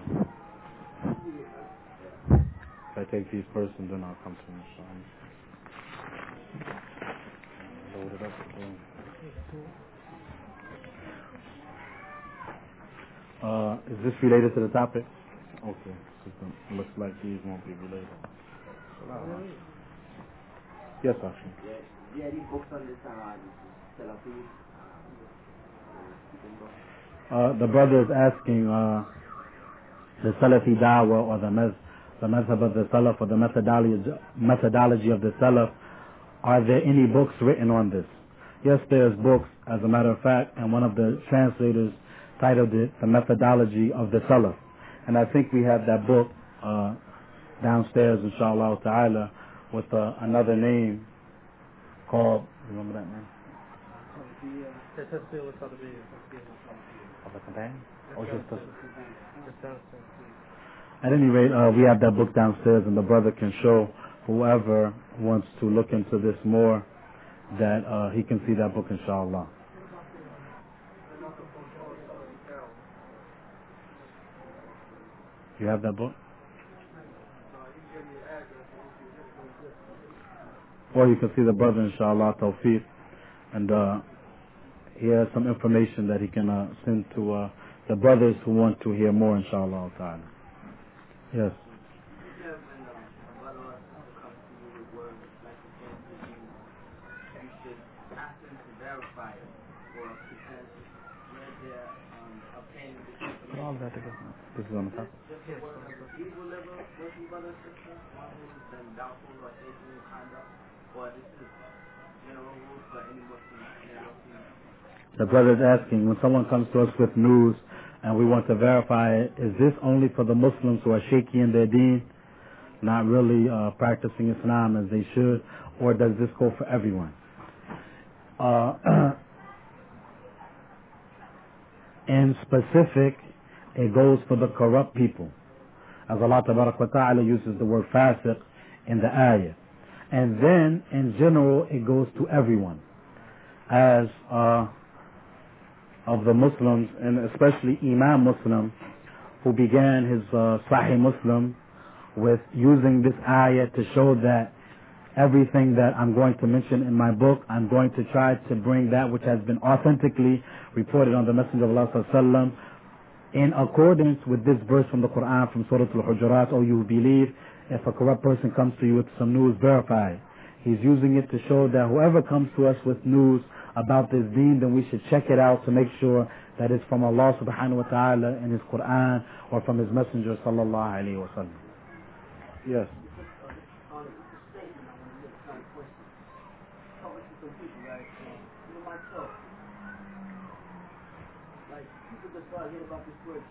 If I take these first and then I'll come to them, inshallah. Load it up again. Is this related to the topic? Okay. It looks like these won't be related. Yes, Asha. Yeah, these books on this Salafi. The brother is asking the Salafi da'wah or the madhab of the Salaf or the methodology of the Salaf. Are there any books written on this? Yes, there's books, as a matter of fact, and one of the translators titled it The Methodology of the Salaf. And I think we have that book downstairs, inshallah ta'ala, with another name called, remember that name? At any rate, we have that book downstairs, and the brother can show whoever wants to look into this more that he can see that book, inshallah. You have that book? Or you can see the brother, inshallah, Tawfiq, and he has some information that he can send to the brothers who want to hear more, inshallah ta'ala. Yes. All that together. This is on the top. The brother is asking, when someone comes to us with news and we want to verify it, is this only for the Muslims who are shaky in their deen, not really practicing Islam as they should, or does this go for everyone? In specific, it goes for the corrupt people, as Allah Ta'ala uses the word fasiq in the ayah. And then, in general, it goes to everyone, as of the Muslims, and especially Imam Muslim, who began his Sahih Muslim with using this ayah to show that everything that I'm going to mention in my book, I'm going to try to bring that which has been authentically reported on the Messenger of Allah sallallahu in accordance with this verse from the Quran from Surah Al-Hujurat. Oh, you believe, if a corrupt person comes to you with some news, verify it. He's using it to show that whoever comes to us with news about this deen, then we should check it out to make sure that it's from Allah subhanahu wa ta'ala in his Quran or from his Messenger sallallahu alayhi wa sallam. Yes. About this word,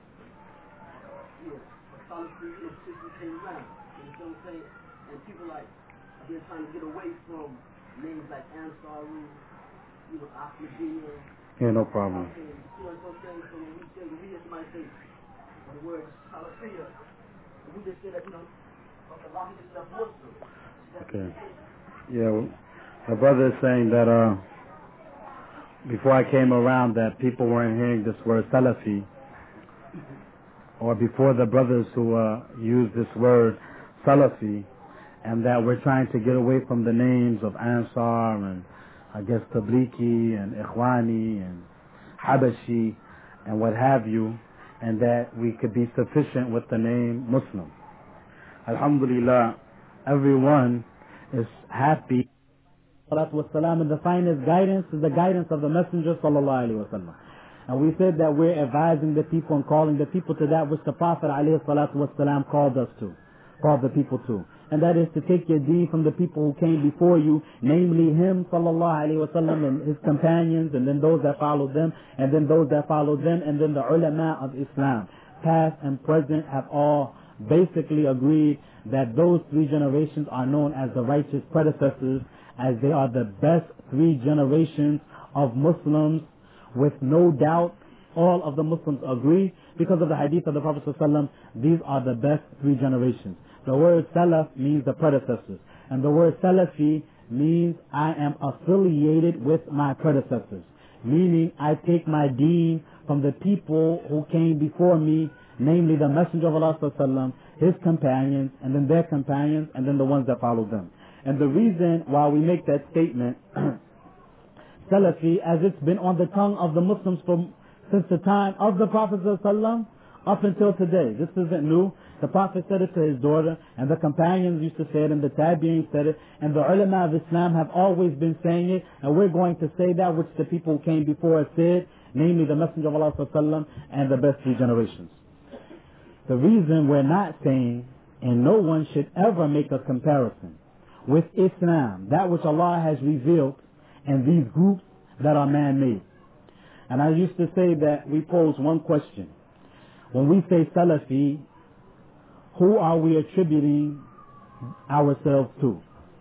since we came around, you know what I'm saying? And people like have been trying to get away from names like Ansaru, Ahmadiyya. Yeah, no problem. You know what I'm saying? So when we hear somebody say the word Salafiyya, we just say that, Allah is just Muslim. Okay. Yeah, well, my brother is saying that before I came around that people weren't hearing this word Salafi, or before the brothers who use this word Salafi, and that we're trying to get away from the names of Ansar and I guess Tabliki and Ikhwani and Habashi and what have you, and that we could be sufficient with the name Muslim. Alhamdulillah, everyone is happy. And the finest guidance is the guidance of the Messenger sallallahu alaihi wasallam. And we said that we're advising the people and calling the people to that which the Prophet ﷺ called the people to. And that is to take your deen from the people who came before you, namely him sallallahu alaihi wasallam and his companions, and then those that followed them, and then those that followed them, and then the ulama of Islam, past and present, have all basically agreed that those three generations are known as the righteous predecessors, as they are the best three generations of Muslims. With no doubt, all of the Muslims agree because of the hadith of the Prophet ﷺ, these are the best three generations. The word Salaf means the predecessors, and the word Salafi means I am affiliated with my predecessors, meaning I take my deen from the people who came before me, namely the Messenger of Allah sallallahu alaihi wasallam, his companions, and then their companions, and then the ones that followed them. And the reason why we make that statement, Salafi, as it's been on the tongue of the Muslims since the time of the Prophet sallallahu alaihi wasallam up until today. This isn't new. The Prophet said it to his daughter, and the companions used to say it, and the Tabi'in said it, and the ulama of Islam have always been saying it, and we're going to say that which the people who came before us said, namely the Messenger of Allah sallallahu alaihi wasallam and the best three generations. The reason we're not saying, and no one should ever make a comparison with Islam, that which Allah has revealed, and these groups that are man-made. And I used to say that we pose one question. When we say Salafi, who are we attributing ourselves to?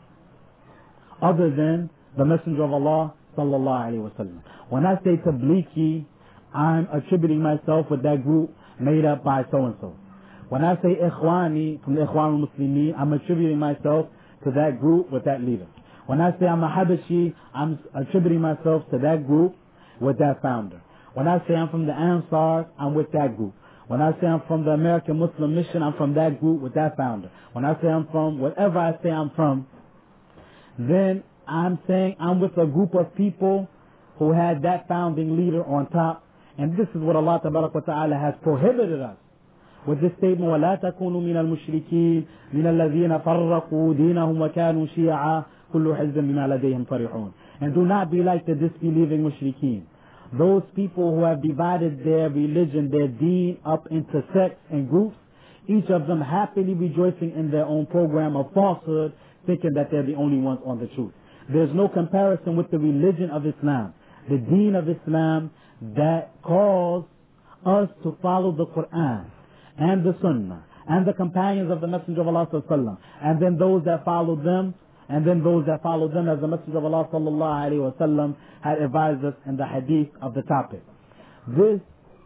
Other than the Messenger of Allah sallallahu alaihi wasallam. When I say Tablighi, I'm attributing myself with that group made up by so-and-so. When I say Ikhwani from the Ikhwan al-Muslimin, I'm attributing myself to that group with that leader. When I say I'm a Habashi, I'm attributing myself to that group with that founder. When I say I'm from the Ansar, I'm with that group. When I say I'm from the American Muslim Mission, I'm from that group with that founder. When I say I'm from whatever I say I'm from, then I'm saying I'm with a group of people who had that founding leader on top. And this is what Allah Tabarak wa Ta'ala has prohibited us with this statement, وَلَا تَكُونُوا مِنَ الْمُشْرِكِينَ مِنَ الَّذِينَ فَرَّقُوا دِينَهُمْ وَكَانُوا شِيَعًا كُلُّ حِزْبٍ بِمَا لَدَيْهِمْ فَرِحُونَ. And do not be like the disbelieving mushrikeen. Those people who have divided their religion, their deen, up into sects and groups, each of them happily rejoicing in their own program of falsehood, thinking that they're the only ones on the truth. There's no comparison with the religion of Islam, the deen of Islam that calls us to follow the Quran and the Sunnah and the companions of the Messenger of Allah sallallahu alaihi wasallam, and then those that followed them, and then those that followed them, as the Messenger of Allah sallallahu alaihi wasallam had advised us in the hadith of the topic. This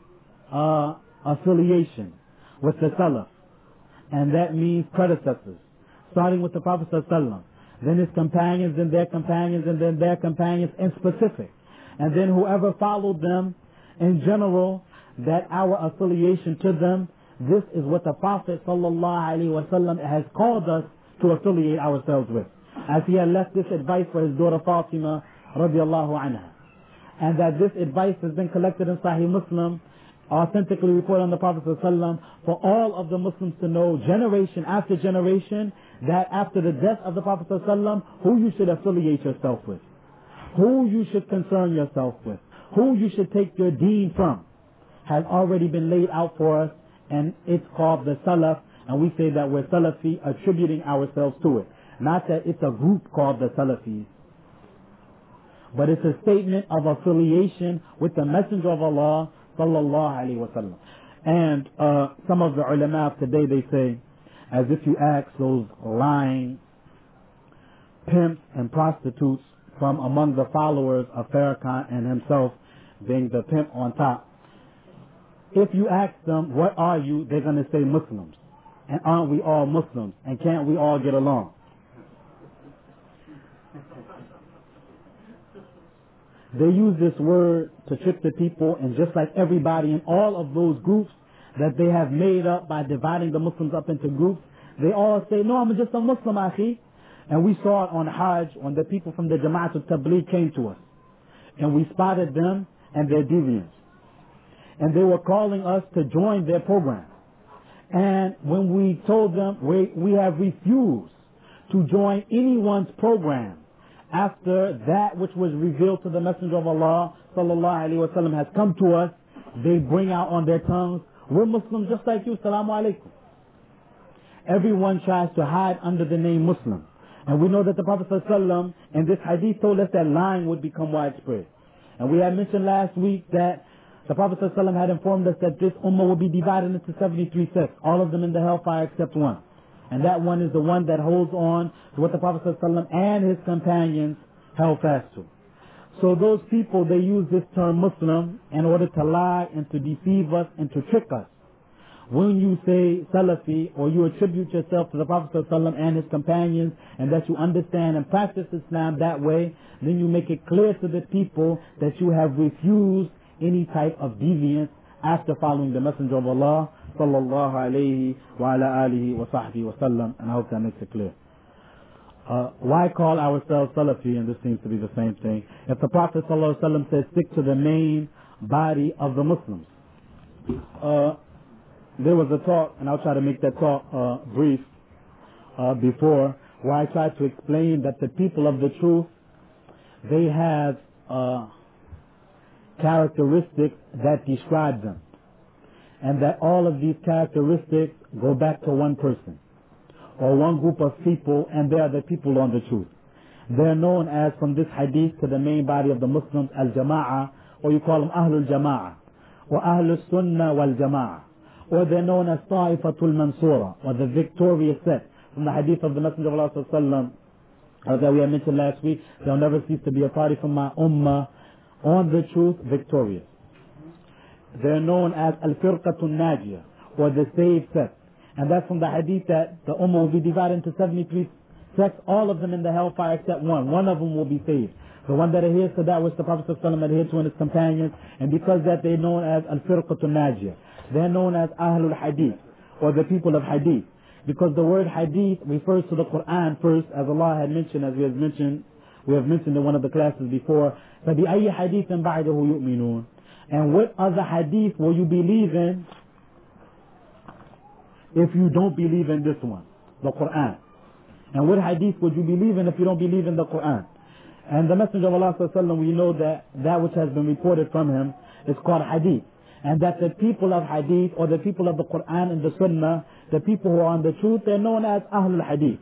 affiliation with the Salaf, and that means predecessors, starting with the Prophet sallallahu alaihi wasallam, then his companions, then their companions, and then their companions in specific, and then whoever followed them in general, that our affiliation to them, this is what the Prophet sallallahu alaihi wasallam has called us to affiliate ourselves with, as he had left this advice for his daughter Fatima radiallahu anha. And that this advice has been collected in Sahih Muslim, authentically reported on the Prophet sallallahu alaihi wasallam, for all of the Muslims to know, generation after generation, that after the death of the Prophet sallallahu alaihi wasallam, who you should affiliate yourself with, who you should concern yourself with, who you should take your deen from, has already been laid out for us, and it's called the Salaf, and we say that we're Salafi, attributing ourselves to it. Not that it's a group called the Salafis, but it's a statement of affiliation with the Messenger of Allah sallallahu alaihi wasallam. And some of the ulama of today, they say, as if you ask those lying pimps and prostitutes from among the followers of Farrakhan and himself being the pimp on top, if you ask them, what are you, they're going to say Muslims. And aren't we all Muslims? And can't we all get along? They use this word to trick the people, and just like everybody in all of those groups that they have made up by dividing the Muslims up into groups, they all say, no, I'm just a Muslim, akhi. And we saw it on Hajj when the people from the Jama'at al-Tabligh came to us. And we spotted them and their deviance. And they were calling us to join their program. And when we told them we have refused to join anyone's program after that which was revealed to the Messenger of Allah sallallahu alaihi wasallam has come to us, they bring out on their tongues, we're Muslims just like you, salamu alaikum. Everyone tries to hide under the name Muslim. And we know that the Prophet sallallahu alaihi wasallam in this hadith told us that lying would become widespread. And we had mentioned last week that the Prophet ﷺ had informed us that this ummah will be divided into 73 sects, all of them in the hellfire except one. And that one is the one that holds on to what the Prophet ﷺ and his companions held fast to. So those people, they use this term Muslim in order to lie and to deceive us and to trick us. When you say Salafi, or you attribute yourself to the Prophet ﷺ and his companions, and that you understand and practice Islam that way, then you make it clear to the people that you have refused any type of deviance after following the Messenger of Allah sallallahu alayhi wa ala alihi wa sahbihi wa sallam. And I hope that makes it clear. Why call ourselves Salafi? And this seems to be the same thing. If the Prophet sallallahu alaihi wasallam says stick to the main body of the Muslims, there was a talk, and I'll try to make that talk brief, before, where I tried to explain that the people of the truth, they have characteristics that describe them, and that all of these characteristics go back to one person or one group of people, and they are the people on the truth. They're known as, from this hadith to the main body of the Muslims, al-Jama'ah, or you call them Ahlul Jama'ah, or Ahlul Sunnah wal Jama'ah, or they're known as Ta'ifatul Mansura, or the victorious set. From the hadith of the Messenger of Allah sallallahu alaihi wasallam, that we had mentioned last week, there will never cease to be a party from my ummah on the truth, victorious. They're known as Al-Firqatul Najiyah, or the saved sect. And that's from the hadith that the ummah will be divided into 73 sects, all of them in the hellfire except one. One of them will be saved. The one that adheres to that which the Prophet ﷺ adhered to and his companions. And because that they're known as Al-Firqatul Najiyah. They're known as Ahlul Hadith, or the people of Hadith. Because the word Hadith refers to the Quran first, as Allah had mentioned, as we have mentioned in one of the classes before. فَبِأَيِّ حَدِيثٍ بَعْدَهُ يُؤْمِنُونَ. And what other hadith will you believe in if you don't believe in this one, the Quran? And what hadith would you believe in if you don't believe in the Quran? And the Messenger of Allah sallallahu alaihi wasallam, we know that which has been reported from him is called hadith. And that the people of hadith, or the people of the Quran and the Sunnah, the people who are on the truth, they're known as Ahlul Hadith.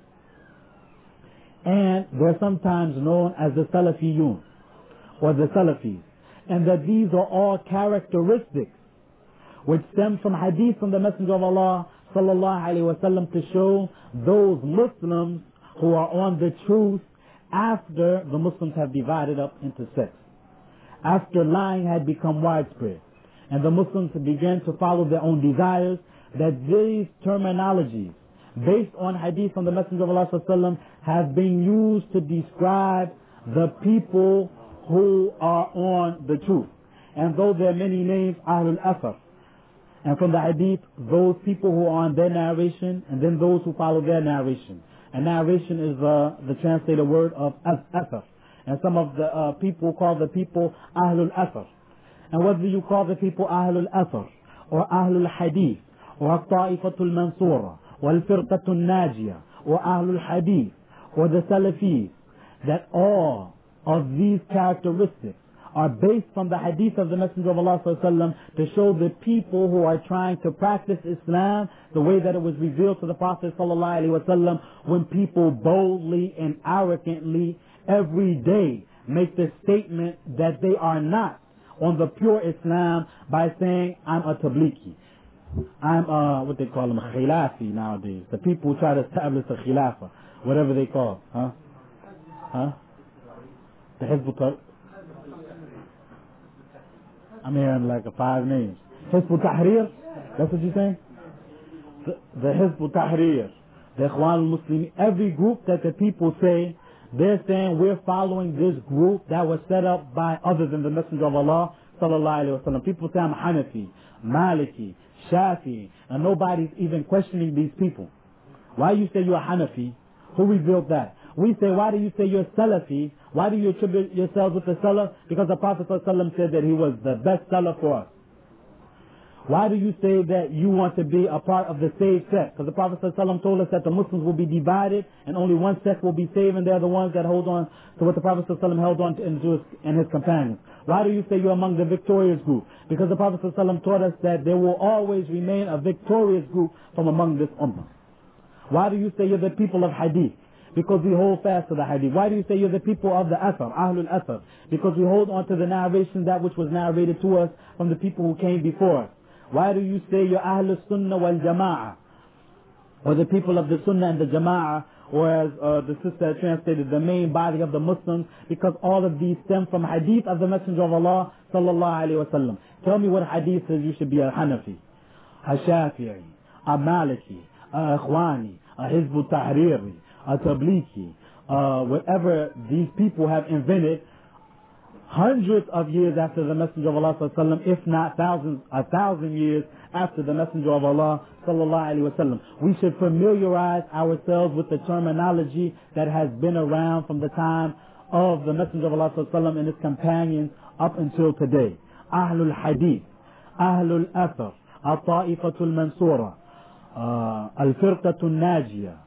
And they're sometimes known as the Salafiyun, or the Salafis. And that these are all characteristics which stem from hadith from the Messenger of Allah sallallahu alaihi wasallam, to show those Muslims who are on the truth after the Muslims have divided up into sects, after lying had become widespread and the Muslims began to follow their own desires, that these terminologies based on hadith from the Messenger of Allah sallallahu alaihi wasallam have been used to describe the people who are on the truth. And though there are many names, Ahlul Athar, and from the hadith, those people who are on their narration, and then those who follow their narration. And narration is the translated word of Athar. And some of the people call the people Ahlul Athar. And whether you call the people Ahlul Athar, or Ahlul Hadith, or Ta'ifatul Mansura, or Al-Firqatul Najiyah, or Ahlul Hadith, or the Salafis, that all of these characteristics are based from the hadith of the Messenger of Allah sallallahu alaihi wasallam, to show the people who are trying to practice Islam the way that it was revealed to the Prophet sallallahu alaihi wasallam, when people boldly and arrogantly every day make the statement that they are not on the pure Islam by saying, I'm a Tablighi. I'm what they call them, a Khilafi nowadays. The people who try to establish a Khilafah, whatever they call it. The Hizb ut-Tahrir. I'm hearing like 5 names. Hizb ut-Tahrir, that's what you're saying? The Hizb ut-Tahrir, the Ikhwan al-Muslimin, every group that the people say, they're saying we're following this group that was set up by other than the Messenger of Allah sallallahu alaihi wasallam. People say I'm Hanafi, Maliki, Shafi, and nobody's even questioning these people. Why you say you're Hanafi? Who revealed that? We say, why do you say you're Salafi? Why do you attribute yourselves with the Salaf? Because the Prophet sallallahu alaihi wasallam said that he was the best Salaf for us. Why do you say that you want to be a part of the saved sect? Because the Prophet ﷺ told us that the Muslims will be divided and only one sect will be saved, and they're the ones that hold on to what the Prophet ﷺ held on to and his companions. Why do you say you're among the victorious group? Because the Prophet ﷺ taught us that there will always remain a victorious group from among this ummah. Why do you say you're the people of hadith? Because we hold fast to the hadith. Why do you say you're the people of the Athar, Ahlul Athar? Because we hold on to the narration, that which was narrated to us from the people who came before us. Why do you say you're Ahlul Sunnah wal Jama'ah, or the people of the Sunnah and the Jama'ah, or as the sister translated, the main body of the Muslims? Because all of these stem from hadith of the Messenger of Allah sallallahu alaihi wasallam. Tell me what hadith says you should be a Hanafi, a Shafi'i, a Maliki, a Ikhwani, a Hizb ut-Tahriri, a Tablighi, whatever these people have invented. hundreds of years after the Messenger of Allah sallallahu alaihi wasallam, if not thousands, 1,000 years after the Messenger of Allah sallallahu alaihi wasallam. We should familiarize ourselves with the terminology that has been around from the time of the Messenger of Allah sallallahu alaihi wasallam and his companions up until today. Ahlul Hadith, Ahlul Athar, Al-Ta'ifatul Mansura, Al-Firqatul Najiyah,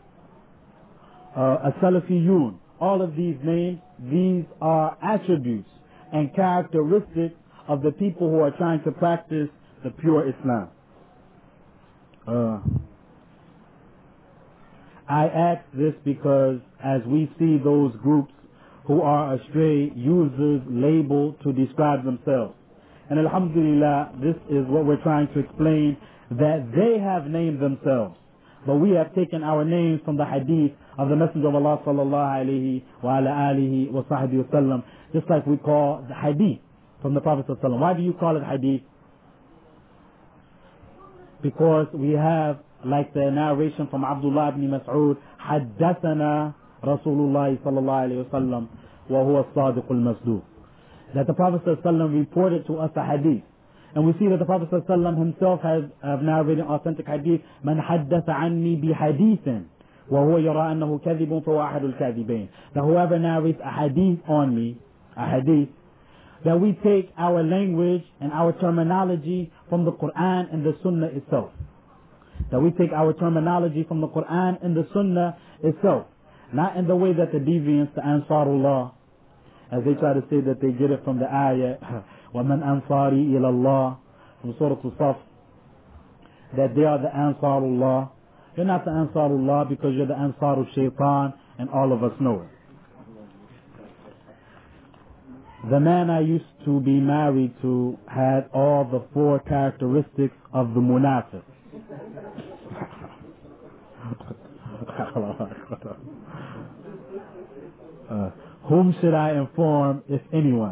As-Salafiyun. All of these names, these are attributes and characteristics of the people who are trying to practice the pure Islam. I ask this because as we see those groups who are astray users label to describe themselves. And alhamdulillah, this is what we're trying to explain, that they have named themselves. But we have taken our names from the hadith of the Messenger of Allah sallallahu alayhi wa ala alihi wa sahbihi wa sallam, just like we call the hadith from the Prophet sallallahu alayhi wa sallam. Why do you call it hadith? Because we have, like the narration from Abdullah ibn Mas'ud, حدثنا رسول الله صلى الله عليه وسلم وهو الصادق المصدوق. That the Prophet sallallahu alayhi wa sallam reported to us a hadith. And we see that the Prophet ﷺ himself has narrated authentic hadith, من حدث عني بحديث وهو يرى أنه كذب فهو أحد الكاذبين. That whoever narrates a hadith on me, a hadith, that we take our language and our terminology from the Quran and the Sunnah itself. That we take our terminology from the Quran and the Sunnah itself. Not in the way that the deviants, the Ansarullah, as they try to say that they get it from the ayah, وَمَنْ أَنصَارِي إِلَى اللَّهِ from Surah Al-Saf, that they are the Ansarullah. You're not the Ansarullah because you're the Ansar al-Shaytan, and all of us know it. The man I used to be married to had all the 4 characteristics of the munafiq. Whom should I inform, if anyone?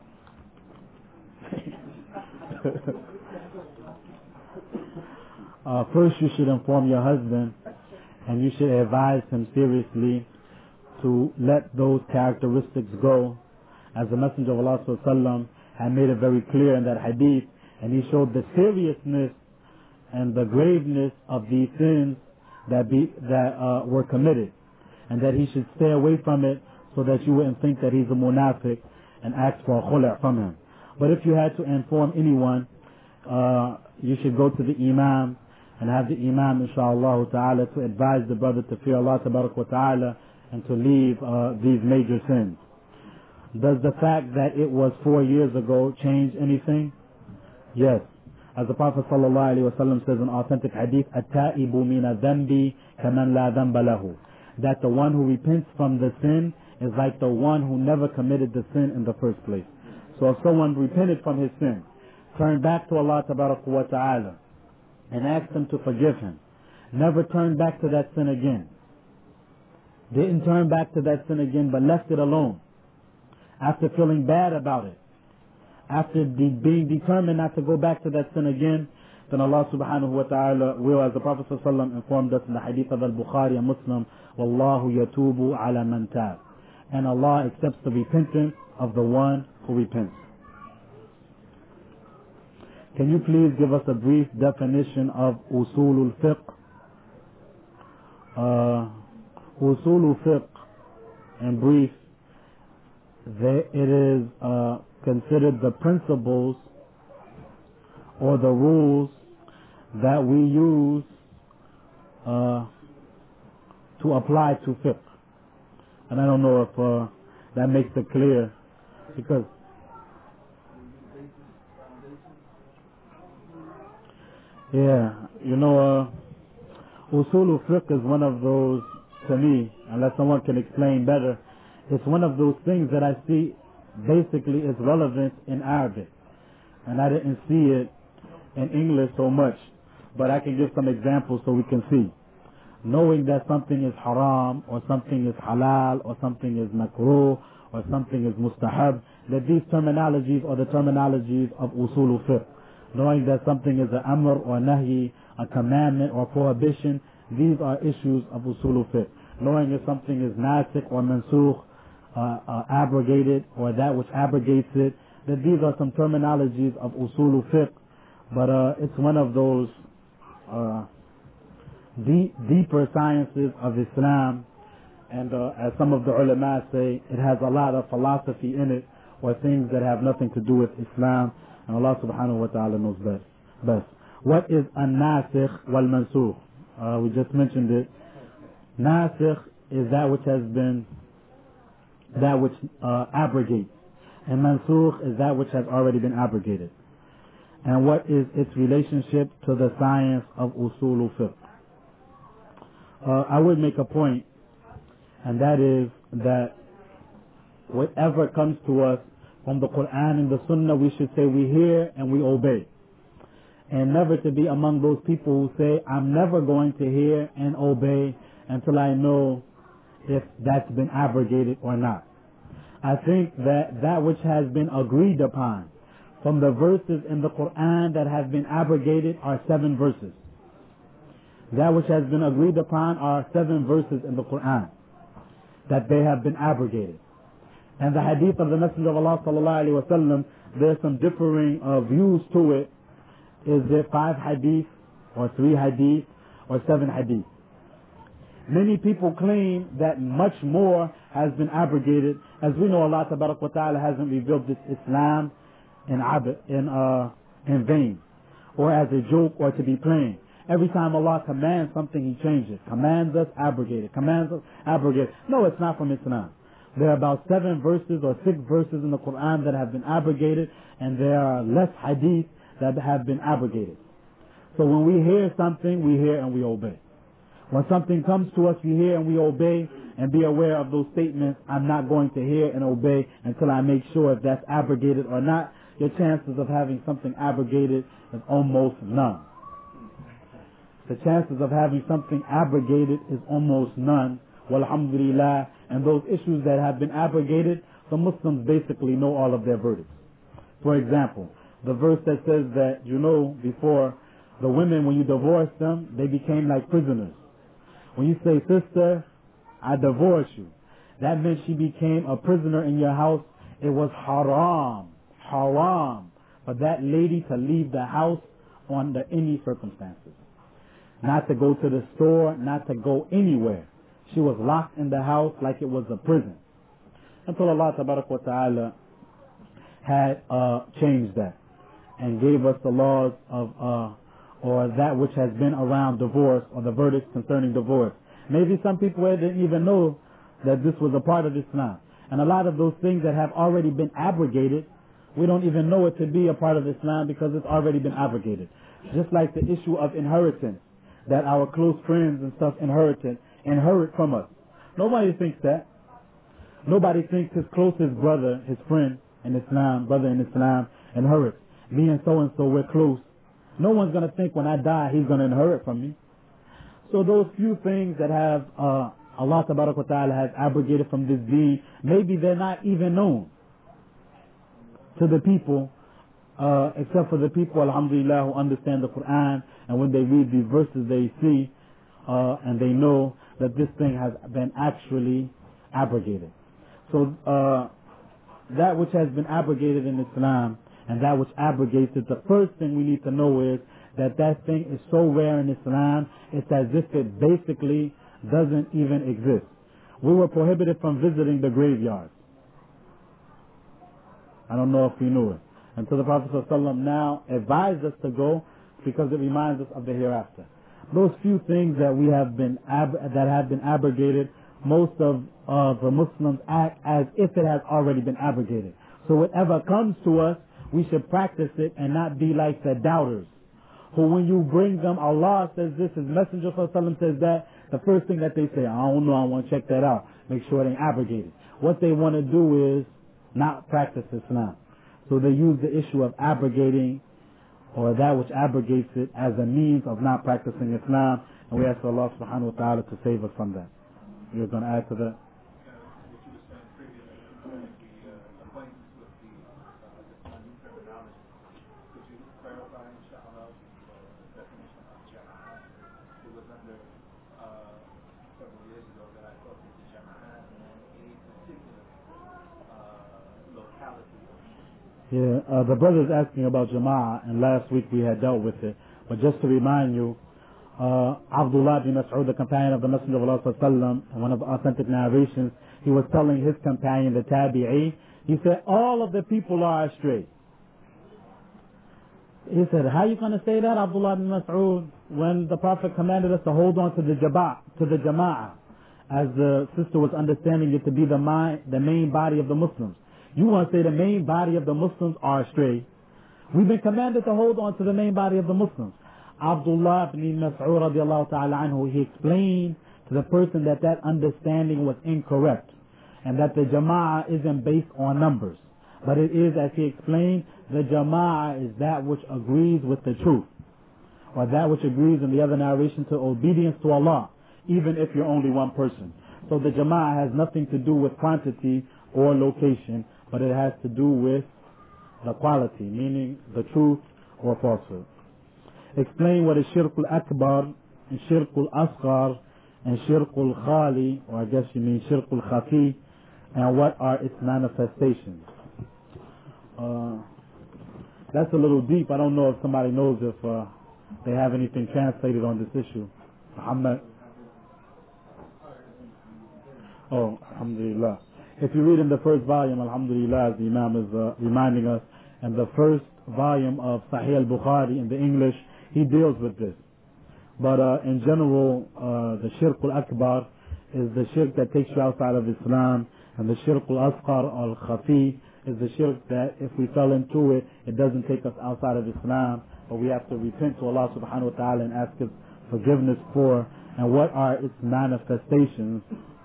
First you should inform your husband, and you should advise him seriously to let those characteristics go, as the Messenger of Allah sallallahu alaihi wasallam had made it very clear in that hadith, and he showed the seriousness and the graveness of these sins that were committed, and that he should stay away from it so that you wouldn't think that he's a munafiq and ask for a khula' from him. But if you had to inform anyone, you should go to the Imam and have the Imam, inshaAllah ta'ala, to advise the brother to fear Allah tabarak wa ta'ala and to leave these major sins. Does the fact that it was 4 years ago change anything? Yes. As the Prophet sallallahu alaihi wasallam says in authentic hadith, التائب من الذنب كمن لا ذنب له. That the one who repents from the sin is like the one who never committed the sin in the first place. So if someone repented from his sin, turned back to Allah tabarak wa ta'ala, and asked him to forgive him, never turned back to that sin again, didn't turn back to that sin again but left it alone, after feeling bad about it, after being determined not to go back to that sin again, then Allah subhanahu wa ta'ala will, as the Prophet sallallahu alaihi wasallam informed us in the hadith of Al-Bukhari and Muslim, Wallahu yatubu ala man tab. And Allah accepts the repentance of the one who repents. Can you please give us a brief definition of usulul fiqh? Usulul fiqh, in brief, it is considered the principles or the rules that we use to apply to fiqh. And I don't know if that makes it clear, because usul fiqh is one of those, to me, unless someone can explain better, it's one of those things that I see basically is relevant in Arabic. And I didn't see it in English so much, but I can give some examples so we can see. Knowing that something is haram, or something is halal, or something is makruh, or something is mustahab, that these terminologies are the terminologies of usul fiqh. Knowing that something is an amr or nahi, a commandment or prohibition, these are issues of usul fiqh. Knowing if something is nasikh or mansukh, abrogated, or that which abrogates it. That these are some terminologies of usul fiqh, but it's one of those uh, deeper sciences of Islam, and as some of the ulama say, it has a lot of philosophy in it, or things that have nothing to do with Islam, and Allah subhanahu wa ta'ala knows best. What is an-nasikh wal-mansukh? We just mentioned it. Nasikh is that which has been, that which abrogates, and mansukh is that which has already been abrogated. And what is its relationship to the science of usul fiqh? I would make a point, and that is that whatever comes to us from the Quran and the Sunnah, we should say we hear and we obey. And never to be among those people who say, I'm never going to hear and obey until I know if that's been abrogated or not. I think that that which has been agreed upon from the verses in the Quran that have been abrogated are 7 verses. That which has been agreed upon are 7 verses in the Quran that they have been abrogated. And the hadith of the Messenger of Allah sallallahu alaihi wasallam, there's some differing views to it. Is it 5 hadith, or 3 hadith, or 7 hadith? Many people claim that much more has been abrogated. As we know, Allah tabarak wa ta'ala hasn't revealed this Islam in vain, or as a joke, or to be playing. Every time Allah commands something, He changes. Commands us, abrogate it. Commands us, abrogate it. No, it's not from Islam. There are about 7 verses or 6 verses in the Quran that have been abrogated, and there are less hadith that have been abrogated. So when we hear something, we hear and we obey. When something comes to us, we hear and we obey, and be aware of those statements. I'm not going to hear and obey until I make sure if that's abrogated or not. Your chances of having something abrogated is almost none. The chances of having something abrogated is almost none. Walhamdulillah. And those issues that have been abrogated, the Muslims basically know all of their verdicts. For example, the verse that says that, before, the women, when you divorce them, they became like prisoners. When you say, sister, I divorce you, that meant she became a prisoner in your house. It was haram for that lady to leave the house under any circumstances. Not to go to the store, not to go anywhere. She was locked in the house like it was a prison. Until Allah tabarak wa ta'ala had changed that and gave us the laws of or that which has been around divorce, or the verdicts concerning divorce. Maybe some people didn't even know that this was a part of Islam. And a lot of those things that have already been abrogated, we don't even know it to be a part of Islam because it's already been abrogated. Just like the issue of inheritance, that our close friends and stuff inherit from us. Nobody thinks that. Nobody thinks his closest brother, his friend in Islam, brother in Islam, inherits. Me and so, we're close. No one's going to think when I die, he's going to inherit from me. So those few things that have Allah tabarak wa ta'ala has abrogated from this deed, maybe they're not even known to the people, except for the people, alhamdulillah, who understand the Quran, and when they read these verses, they see and they know that this thing has been actually abrogated. So that which has been abrogated in Islam, and that which abrogates it, the first thing we need to know is that that thing is so rare in Islam, it's as if it basically doesn't even exist. We were prohibited from visiting the graveyards. I don't know if you knew it. Until the Prophet ﷺ now advised us to go, because it reminds us of the hereafter. Those few things that we have been that have been abrogated, most of the Muslims act as if it has already been abrogated. So whatever comes to us, we should practice it and not be like the doubters, who when you bring them, Allah says this, His Messenger ﷺ says that, the first thing that they say, I don't know, I want to check that out, make sure it ain't abrogated. What they want to do is not practice Islam. So they use the issue of abrogating, or that which abrogates it, as a means of not practicing Islam, and we ask Allah subhanahu wa ta'ala to save us from that. You're going to add to that? Yeah, the brother is asking about Jama'ah, and last week we had dealt with it. But just to remind you, Abdullah bin Mas'ud, the companion of the Messenger of Allah sallallahu in one of the authentic narrations, he was telling his companion, the Tabi'i, he said, all of the people are astray. He said, how are you going to say that, Abdullah bin Mas'ud, when the Prophet commanded us to hold on to the Jama'ah, as the sister was understanding it to be the main body of the Muslims. You want to say the main body of the Muslims are astray. We've been commanded to hold on to the main body of the Muslims. Abdullah ibn Mas'ud radiallahu ta'ala anhu, he explained to the person that that understanding was incorrect and that the Jama'ah isn't based on numbers. But it is, as he explained, the Jama'ah is that which agrees with the truth, or that which agrees in the other narration to obedience to Allah, even if you're only one person. So the Jama'ah has nothing to do with quantity or location, but it has to do with the quality, meaning the truth or falsehood. Explain what is Shirkul Akbar and Shirkul Asghar and Shirkul Khali, or I guess you mean Shirkul Khafi, and what are its manifestations. That's a little deep. I don't know if somebody knows if they have anything translated on this issue. Muhammad. Oh, alhamdulillah. If you read in the first volume, alhamdulillah, as the Imam is reminding us, and the first volume of Sahih al-Bukhari in the English, he deals with this. But in general, the Shirkul Akbar is the shirk that takes you outside of Islam, and the Shirkul Asghar al-Khafi is the shirk that if we fell into it, it doesn't take us outside of Islam, but we have to repent to Allah subhanahu wa ta'ala and ask His forgiveness for, and what are its manifestations,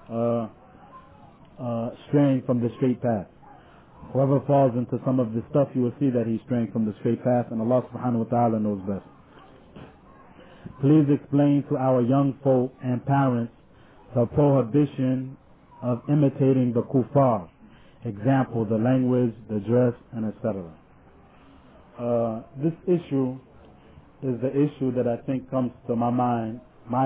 straying from the straight path. Whoever falls into some of this stuff, you will see that he's straying from the straight path, and Allah subhanahu wa ta'ala knows best. Please explain to our young folk and parents the prohibition of imitating the kuffar. Example, the language, the dress, and etc. This issue is the issue that I think comes to my mind,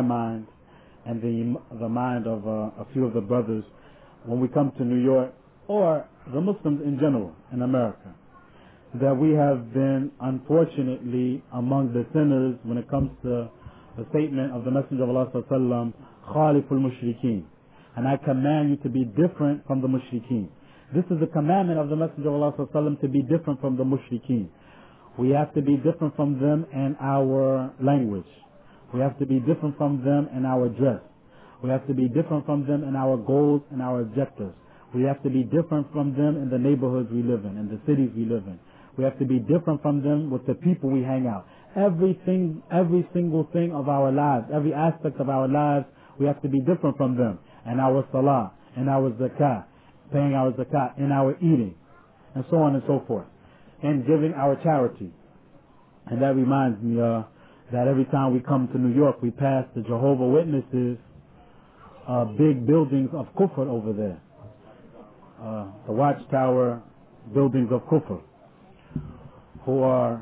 and the mind of a few of the brothers when we come to New York, or the Muslims in general in America, that we have been unfortunately among the sinners when it comes to the statement of the Messenger of Allah sallallahu alaihi wasallam, Khaliful Mushrikeen, and I command you to be different from the Mushrikeen. This is a commandment of the Messenger of Allah sallallahu alaihi wasallam, to be different from the Mushrikeen. We have to be different from them in our language. We have to be different from them in our dress. We have to be different from them in our goals and our objectives. We have to be different from them in the neighborhoods we live in the cities we live in. We have to be different from them with the people we hang out. Every single thing of our lives, every aspect of our lives, we have to be different from them. And our salah, and our zakah, paying our zakat, in our eating, and so on and so forth, and giving our charity. And that reminds me that every time we come to New York, we pass the Jehovah's Witnesses big buildings of kufr over there. The watchtower buildings of kufr, who are,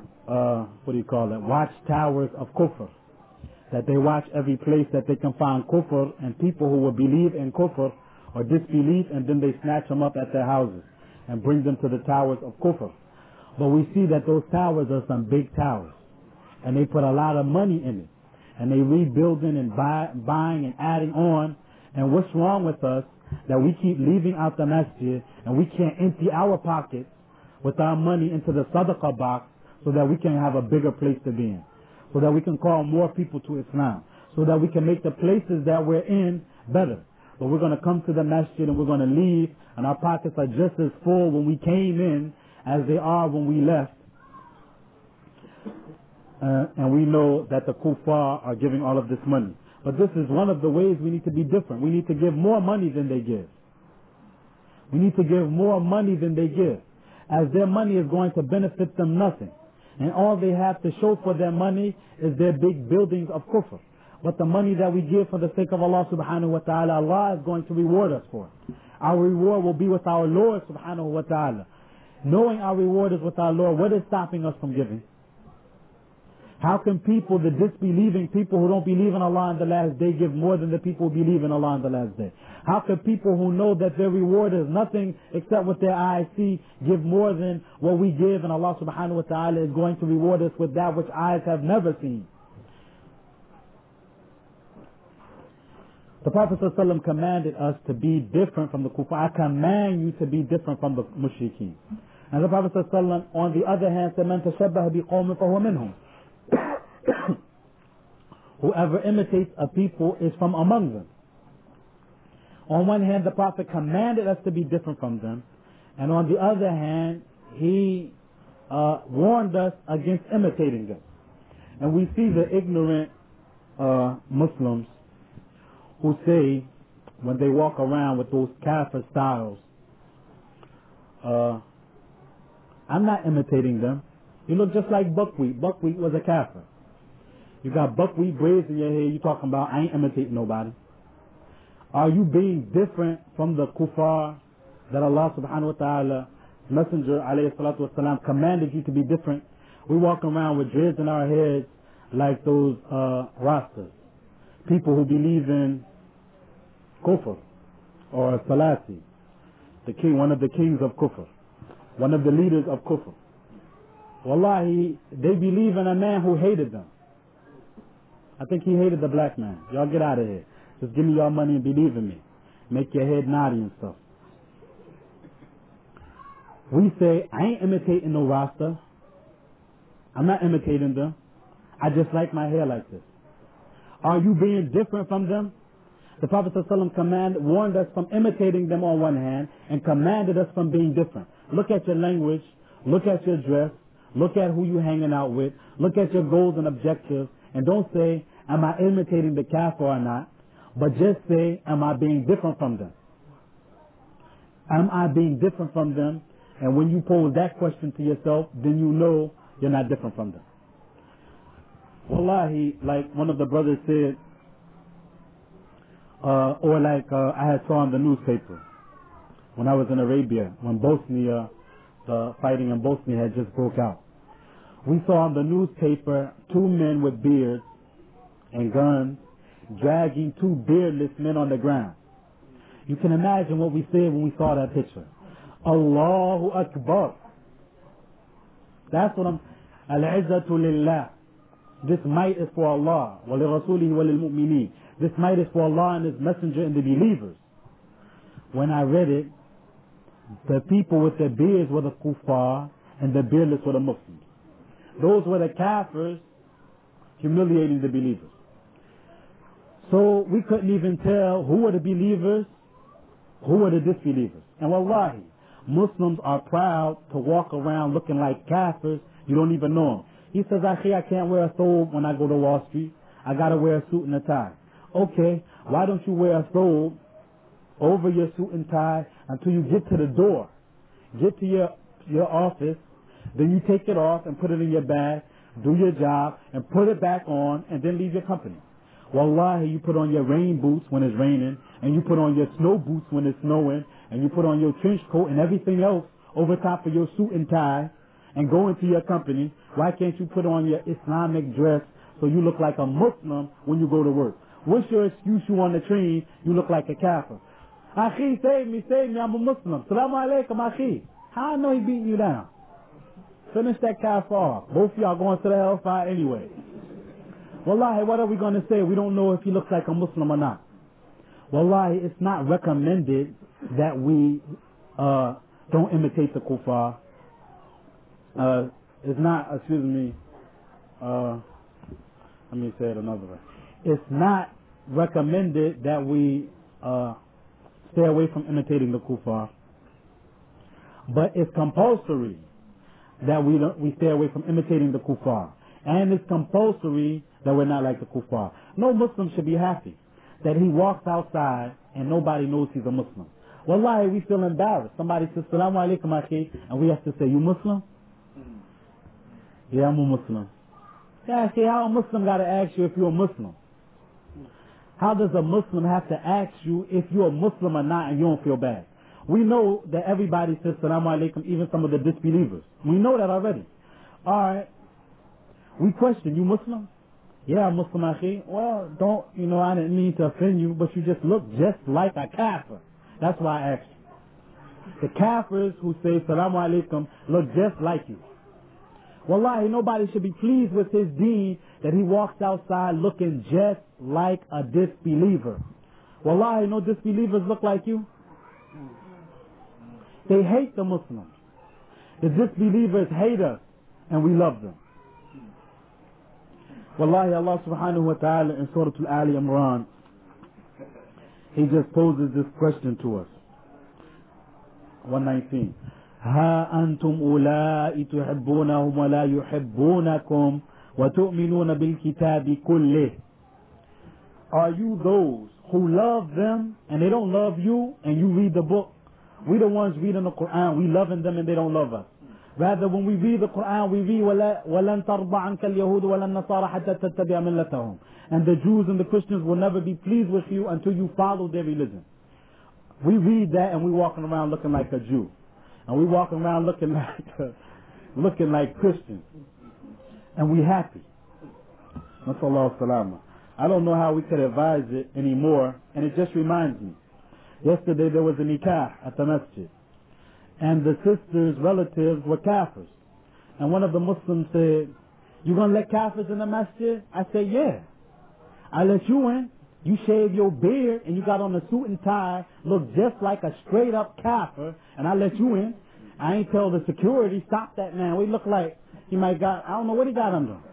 watchtowers of kufr, that they watch every place that they can find kufr, and people who will believe in kufr or disbelief, and then they snatch them up at their houses and bring them to the towers of kufr. But we see that those towers are some big towers, and they put a lot of money in it, and they rebuilding and buying and adding on. And what's wrong with us that we keep leaving out the masjid and we can't empty our pockets with our money into the sadaqah box so that we can have a bigger place to be in, so that we can call more people to Islam, so that we can make the places that we're in better. But we're going to come to the masjid and we're going to leave, and our pockets are just as full when we came in as they are when we left. And we know that the kuffar are giving all of this money. But this is one of the ways we need to be different. We need to give more money than they give. We need to give more money than they give, as their money is going to benefit them nothing. And all they have to show for their money is their big buildings of kufr. But the money that we give for the sake of Allah subhanahu wa ta'ala, Allah is going to reward us for. Our reward will be with our Lord subhanahu wa ta'ala. Knowing our reward is with our Lord, what is stopping us from giving? How can people, the disbelieving people who don't believe in Allah in the last day, give more than the people who believe in Allah in the last day? How can people who know that their reward is nothing except what their eyes see, give more than what we give, and Allah subhanahu wa ta'ala is going to reward us with that which eyes have never seen? The Prophet ﷺ commanded us to be different from the kuffar. I command you to be different from the mushrikeen. And the Prophet ﷺ, on the other hand, said, "Man tashabbaha biqawmin fahuwa minhum." Whoever imitates a people is from among them. On one hand, the Prophet commanded us to be different from them, and on the other hand, he warned us against imitating them. And we see the ignorant Muslims who say, when they walk around with those kafir styles, I'm not imitating them. You look just like buckwheat. Buckwheat was a kafir. You got buckwheat braids in your hair. You talking about, I ain't imitating nobody. Are you being different from the kuffar that Allah subhanahu wa ta'ala, Messenger alayhi salatu wasalam, commanded you to be different? We walk around with dreads in our heads like those rastas. People who believe in kufr or Salati, the king, one of the kings of kufr, one of the leaders of kufr. Wallahi, they believe in a man who hated them. I think he hated the black man. Y'all get out of here. Just give me your money and believe in me. Make your head naughty and stuff. We say, I ain't imitating no Rasta. I'm not imitating them. I just like my hair like this. Are you being different from them? The Prophet ﷺ warned us from imitating them on one hand and commanded us from being different. Look at your language. Look at your dress. Look at who you're hanging out with. Look at your goals and objectives. And don't say, am I imitating the kafir or not? But just say, am I being different from them? Am I being different from them? And when you pose that question to yourself, then you know you're not different from them. Wallahi, like one of the brothers said, I had saw in the newspaper when I was in Arabia, when Bosnia, the fighting in Bosnia had just broke out. We saw in the newspaper 2 men with beards and guns dragging 2 beardless men on the ground. You can imagine what we said when we saw that picture. Allahu Akbar. That's what Al-Izzatu Lillah. This might is for Allah. Wa li rasulihi wa lil mu'mineen. This might is for Allah and His Messenger and the believers. When I read it, the people with their beards were the kuffar and the beardless were the Muslims. Those were the kafirs humiliating the believers. So we couldn't even tell who were the believers, who were the disbelievers. And wallahi, Muslims are proud to walk around looking like kafirs. You don't even know them. He says, Akhi, I can't wear a thobe when I go to Wall Street. I got to wear a suit and a tie. Okay, why don't you wear a thobe over your suit and tie until you get to the door? Get to your office, then you take it off and put it in your bag, do your job, and put it back on, and then leave your company. Wallahi, you put on your rain boots when it's raining, and you put on your snow boots when it's snowing, and you put on your trench coat and everything else over top of your suit and tie, and go into your company. Why can't you put on your Islamic dress so you look like a Muslim when you go to work? What's your excuse? You on the train, you look like a kafir. Akhi, save me, I'm a Muslim. Salamu alaikum, Akhi. How I know he beating you down? Finish that kafir off. Both of y'all going to the hellfire anyway. Wallahi, what are we going to say? We don't know if he looks like a Muslim or not. Wallahi, it's not recommended that we don't imitate the kuffar. It's not, let me say it another way. It's not recommended that we stay away from imitating the kuffar, but it's compulsory that we stay away from imitating the kuffar, and it's compulsory that we're not like the kuffar. No Muslim should be happy that he walks outside and nobody knows he's a Muslim. Wallahi, we feel embarrassed. Somebody says, Salamu alaikum, akhi, and we have to say, you Muslim? Yeah, I'm a Muslim. Yeah, see, how a Muslim got to ask you if you're a Muslim? How does a Muslim have to ask you if you're a Muslim or not and you don't feel bad? We know that everybody says Salamu alaikum, even some of the disbelievers. We know that already. Alright. We question, you Muslim? Yeah, I'm Muslim, akhi. Well, don't, I didn't mean to offend you, but you just look just like a kafir. That's why I asked you. The kafirs who say salamu alaikum look just like you. Wallahi, nobody should be pleased with his deen that he walks outside looking just like a disbeliever. Wallahi, no disbelievers look like you. They hate the Muslims. The disbelievers hate us, and we love them. Wallahi, Allah subhanahu wa ta'ala in Surah Al-Ali Imran, He just poses this question to us. 119. ها أنتم أولئك تحبونهم ولا يحبونكم وتؤمنون بالكتاب كله. Are you those who love them and they don't love you and you read the book? We the ones reading the Quran, we loving them and they don't love us. Rather, when we read the Quran, we read وَلَن تَرْضَ عَنْكَ الْيَهُودُ وَلَا النَّصَارَى حَتَّى تَتَّبِعَ مِلَّتَهُم. And the Jews and the Christians will never be pleased with you until you follow their religion. We read that and we walking around looking like a Jew. And we walking around looking like Christians. And we happy. Nasallahu salama. I don't know how we could advise it anymore. And it just reminds me. Yesterday there was a nikah at the masjid. And the sister's relatives were kafirs. And one of the Muslims said, "You gonna let kafirs in the masjid?" I said, "Yeah. I let you in. You shave your beard and you got on a suit and tie, look just like a straight up kafir, and I let you in. I ain't tell the security, stop that man. We look like he might got, I don't know what he got under.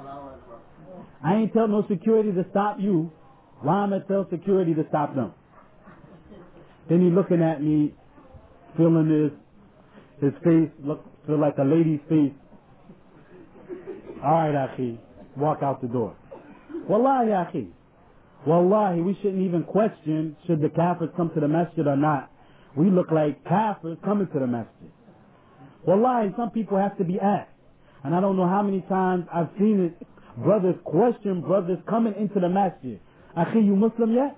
I ain't tell no security to stop you. Why am I tell security to stop them?" Then he looking at me, feeling his face feel like a lady's face. Alright, akhi, walk out the door. Wallahi, akhi. Wallahi, we shouldn't even question should the kafirs come to the masjid or not. We look like kafirs coming to the masjid. Wallahi, some people have to be asked. And I don't know how many times I've seen it. Brothers question brothers coming into the masjid. Akhi, you Muslim yet?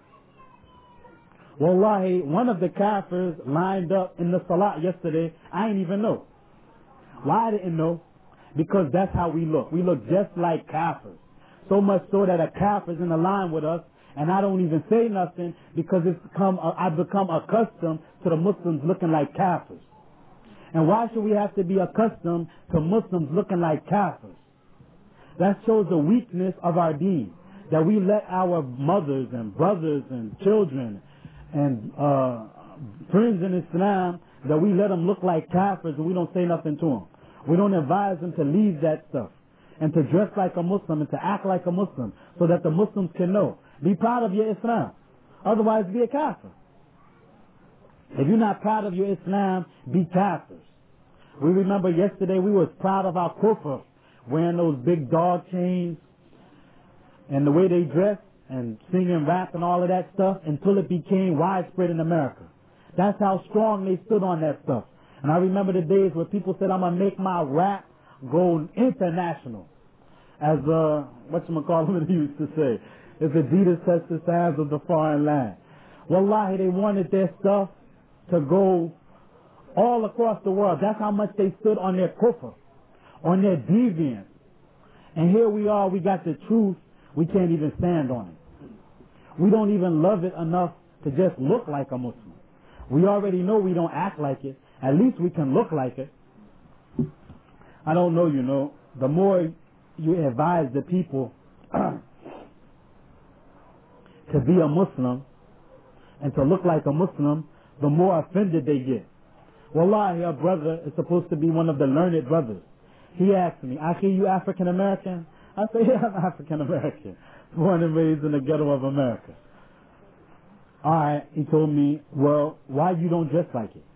Wallahi, one of the kafirs lined up in the salat yesterday. I didn't even know. Why I didn't know? Because that's how we look. We look just like kafirs. So much so that a kafir's in the line with us, and I don't even say nothing because I've become accustomed to the Muslims looking like kafirs. And why should we have to be accustomed to Muslims looking like kafirs? That shows the weakness of our deen. That we let our mothers and brothers and children and friends in Islam, that we let them look like kafirs and we don't say nothing to them. We don't advise them to leave that stuff and to dress like a Muslim and to act like a Muslim so that the Muslims can know. Be proud of your Islam. Otherwise, be a kafir. If you're not proud of your Islam, be kafirs. We remember yesterday we was proud of our kufr, wearing those big dog chains and the way they dress and singing rap and all of that stuff until it became widespread in America. That's how strong they stood on that stuff. And I remember the days where people said, "I'm going to make my rap go international." As whatchamacallit used to say, "As Adidas touched the sands of the foreign land." Wallahi, they wanted their stuff to go all across the world. That's how much they stood on their kufr, on their deviance. And here we are, we got the truth, we can't even stand on it. We don't even love it enough to just look like a Muslim. We already know we don't act like it. At least we can look like it. I don't know, the more you advise the people to be a Muslim and to look like a Muslim, the more offended they get. Wallahi, a brother is supposed to be one of the learned brothers. He asked me, "Akhi, you African American?" I said, "Yeah, I'm African American. Born and raised in the ghetto of America." Alright, he told me, "Well, why you don't dress like it?"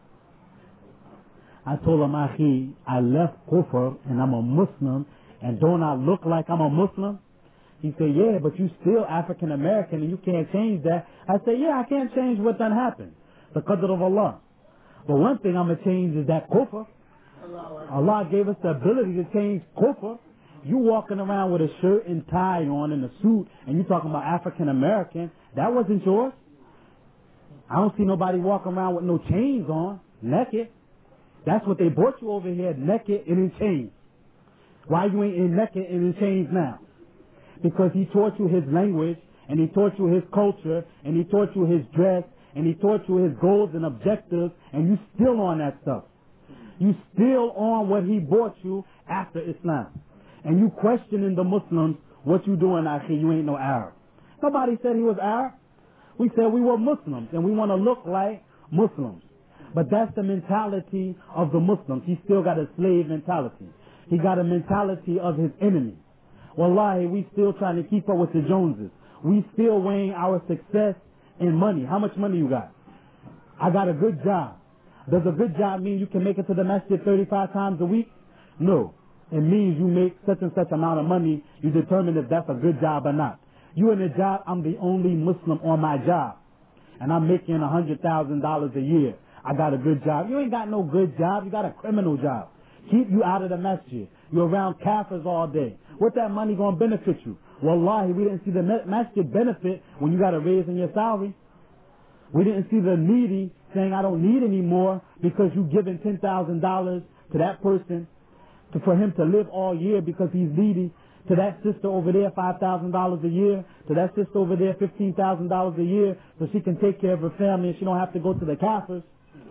I told him, "Akhi, I left kufr and I'm a Muslim, and don't I look like I'm a Muslim?" He said, "Yeah, but you still African American and you can't change that." I said, "Yeah, I can't change what done happened. The qadr of Allah. But one thing I'm going to change is that kufr. Allah gave us the ability to change kufr. You walking around with a shirt and tie on and a suit and you talking about African American, that wasn't yours. I don't see nobody walking around with no chains on, naked. That's what they brought you over here, naked and in chains. Why you ain't in naked and in chains now? Because he taught you his language, and he taught you his culture, and he taught you his dress, and he taught you his goals and objectives, and you still on that stuff. You still on what he brought you after Islam. And you questioning the Muslims, what you doing out here? You ain't no Arab. Nobody said he was Arab. We said we were Muslims, and we want to look like Muslims. But that's the mentality of the Muslims. He still got a slave mentality. He got a mentality of his enemy. Wallahi, we still trying to keep up with the Joneses. We still weighing our success in money. How much money you got? I got a good job. Does a good job mean you can make it to the masjid 35 times a week? No. It means you make such and such amount of money. You determine if that's a good job or not. You in a job, I'm the only Muslim on my job. And I'm making $100,000 a year. I got a good job. You ain't got no good job. You got a criminal job. Keep you out of the masjid. You're around kafirs all day. What that money going to benefit you? Wallahi, we didn't see the masjid benefit when you got a raise in your salary. We didn't see the needy saying, I don't need any more because you giving $10,000 to that person for him to live all year because he's needy. To that sister over there, $5,000 a year. To that sister over there, $15,000 a year so she can take care of her family and she don't have to go to the kafirs.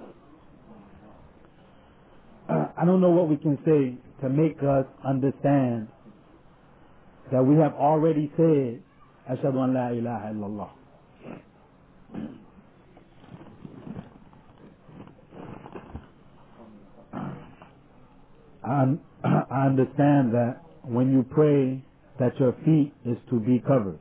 I don't know what we can say to make us understand that we have already said, Ashhadu an la ilaha illallah. I understand that when you pray that your feet is to be covered.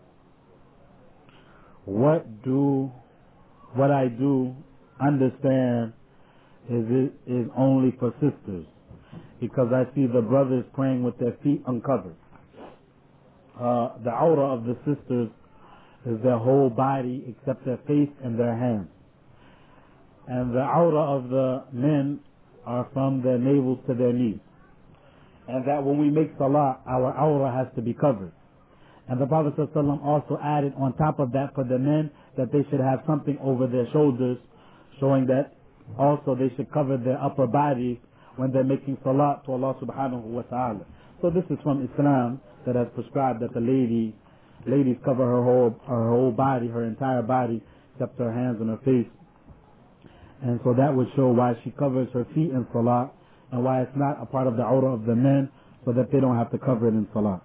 What I do understand is only for sisters, because I see the brothers praying with their feet uncovered. The aura of the sisters is their whole body except their face and their hands. And the aura of the men are from their navels to their knees. And that when we make salah, our aura has to be covered. And the Prophet ﷺ also added on top of that for the men that they should have something over their shoulders, showing that also they should cover their upper body when they're making salah to Allah subhanahu wa ta'ala. So this is from Islam that has prescribed that the ladies cover her whole body, her entire body, except her hands and her face. And so that would show why she covers her feet in salah and why it's not a part of the aura of the men, so that they don't have to cover it in salah.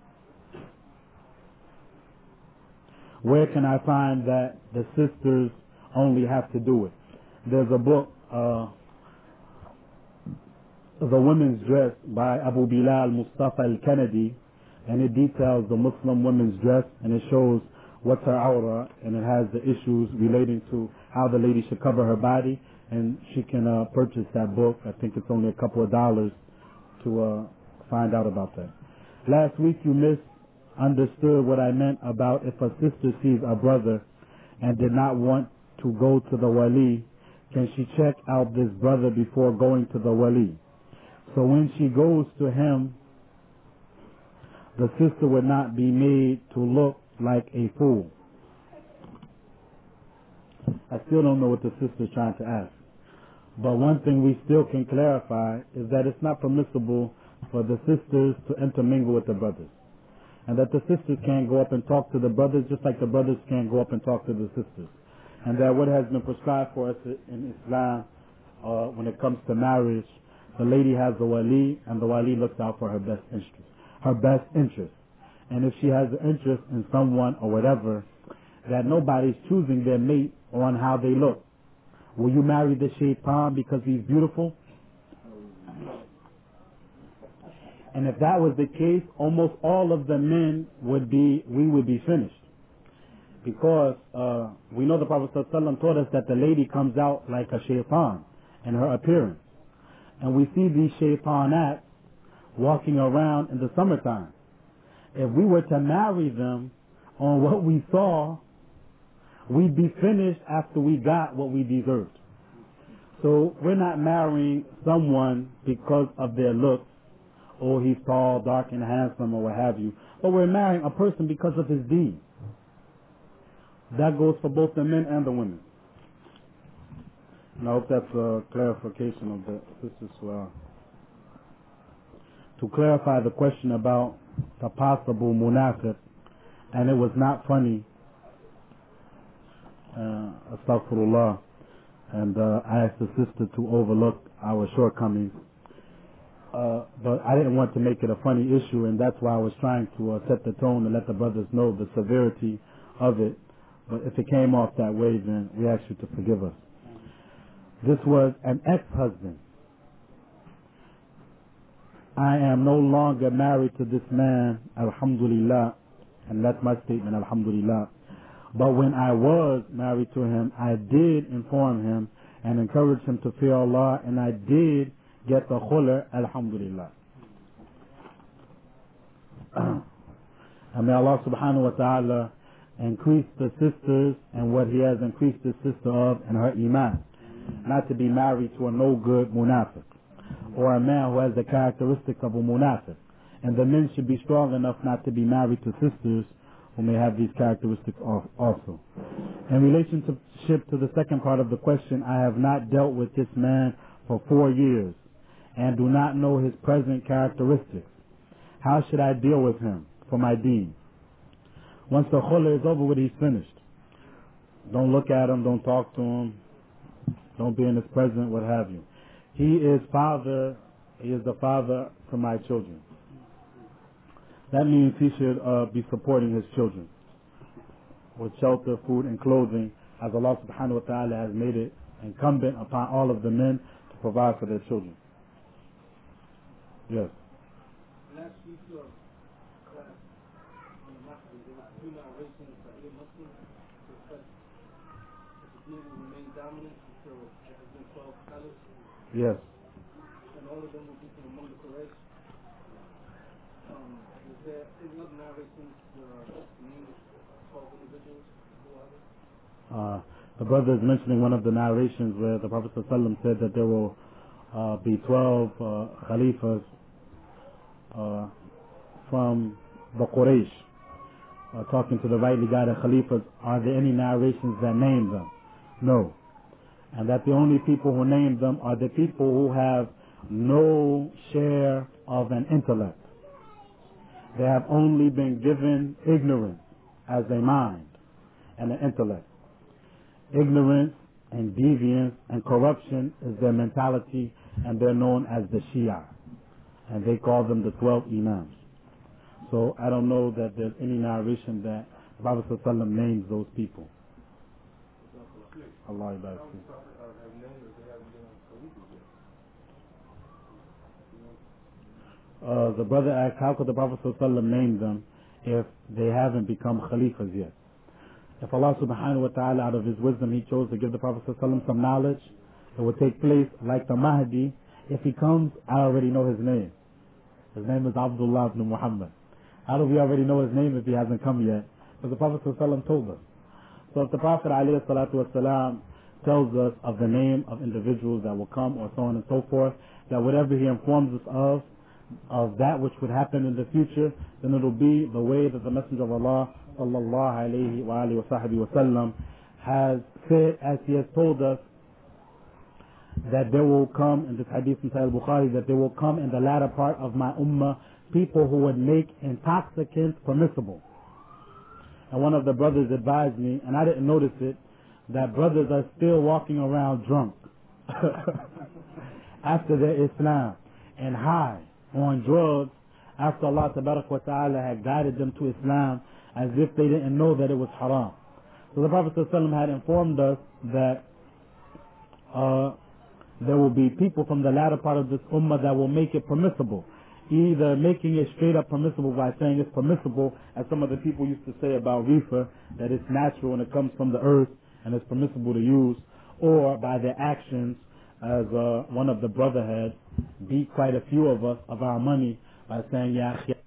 Where can I find that the sisters only have to do it? There's a book, The Women's Dress by Abu Bilal Mustafa al-Kennedy, and it details the Muslim women's dress, and it shows what's her aura, and it has the issues relating to how the lady should cover her body, and she can purchase that book. I think it's only a couple of dollars to find out about that. Last week you misunderstood what I meant about if a sister sees a brother and did not want to go to the wali, can she check out this brother before going to the wali? So when she goes to him, the sister would not be made to look like a fool. I still don't know what the sister's trying to ask. But one thing we still can clarify is that it's not permissible for the sisters to intermingle with the brothers. And that the sisters can't go up and talk to the brothers just like the brothers can't go up and talk to the sisters. And that what has been prescribed for us in Islam when it comes to marriage, the lady has the wali and the wali looks out for her best interest. And if she has an interest in someone or whatever, that nobody's choosing their mate on how they look. Will you marry the shaitan because he's beautiful? And if that was the case, almost all of the men would be finished. Because we know the Prophet ﷺ taught us that the lady comes out like a shaitan in her appearance. And we see these shaitanats walking around in the summertime. If we were to marry them on what we saw, we'd be finished after we got what we deserved. So we're not marrying someone because of their looks, or he's tall, dark, and handsome, or what have you. But we're marrying a person because of his deeds. That goes for both the men and the women. And I hope that's a clarification of the sisters. to clarify the question about the possible munafiq, and it was not funny, astaghfirullah, and I asked the sister to overlook our shortcomings. But I didn't want to make it a funny issue, and that's why I was trying to set the tone and let the brothers know the severity of it. But if it came off that way, then we ask you to forgive us. This was an ex-husband. I am no longer married to this man, alhamdulillah, and that's my statement, alhamdulillah. But when I was married to him, I did inform him and encourage him to fear Allah, and I did get the khula, alhamdulillah. And may Allah subhanahu wa ta'ala increase the sisters and what he has increased the sister of and her iman. Not to be married to a no good munafiq, or a man who has the characteristics of a munafiq. And the men should be strong enough not to be married to sisters who may have these characteristics also. In relationship to the second part of the question, I have not dealt with this man for 4 years and do not know his present characteristics. How should I deal with him for my deen? Once the khula is over with, he's finished. Don't look at him, don't talk to him, don't be in his presence, what have you. He is the father to my children. That means he should be supporting his children with shelter, food, and clothing, as Allah subhanahu wa ta'ala has made it incumbent upon all of the men to provide for their children. Yes. Last week's class on the Mahdi, there were 2 narrations that a Muslim said that the deen will remain dominant until there has been 12 caliphs. Yes. And all of them will be from among the Quraysh. Is there any other narrations named 12 individuals who are there? The brother is mentioning one of the narrations where the Prophet ﷺ said that there will be 12 khalifas from the Quraysh. Talking to the rightly guided khalifas, are there any narrations that name them? No. And that the only people who name them are the people who have no share of an intellect. They have only been given ignorance as a mind and an intellect. Ignorance and deviance and corruption is their mentality, and they're known as the Shia. And they call them the 12 Imams. So I don't know that there's any narration that the Prophet ﷺ names those people. Allah bless you. The brother asked, how could the Prophet ﷺ name them if they haven't become Khalifas yet? If Allah subhanahu wa ta'ala, out of his wisdom, he chose to give the Prophet ﷺ some knowledge, it would take place like the Mahdi. If he comes, I already know his name. His name is Abdullah ibn Muhammad. How do we already know his name if he hasn't come yet? Because the Prophet ﷺ told us. So if the Prophet ﷺ tells us of the name of individuals that will come, or so on and so forth, that whatever he informs us of that which would happen in the future, then it'll be the way that the Messenger of Allah sallallahu alayhi wa alihi wa sahbihi wa sallam has said, as he has told us, that there will come, in this hadith in Sahih Bukhari, that there will come in the latter part of my ummah people who would make intoxicants permissible. And one of the brothers advised me, and I didn't notice it, that brothers are still walking around drunk after their Islam and high on drugs after Allah tabarak wa ta'ala had guided them to Islam, as if they didn't know that it was haram. So the Prophet ﷺ had informed us that there will be people from the latter part of this ummah that will make it permissible, either making it straight up permissible by saying it's permissible, as some of the people used to say about reefer, that it's natural and it comes from the earth and it's permissible to use, or by their actions, as one of the brother had beat quite a few of us of our money by saying, "Ya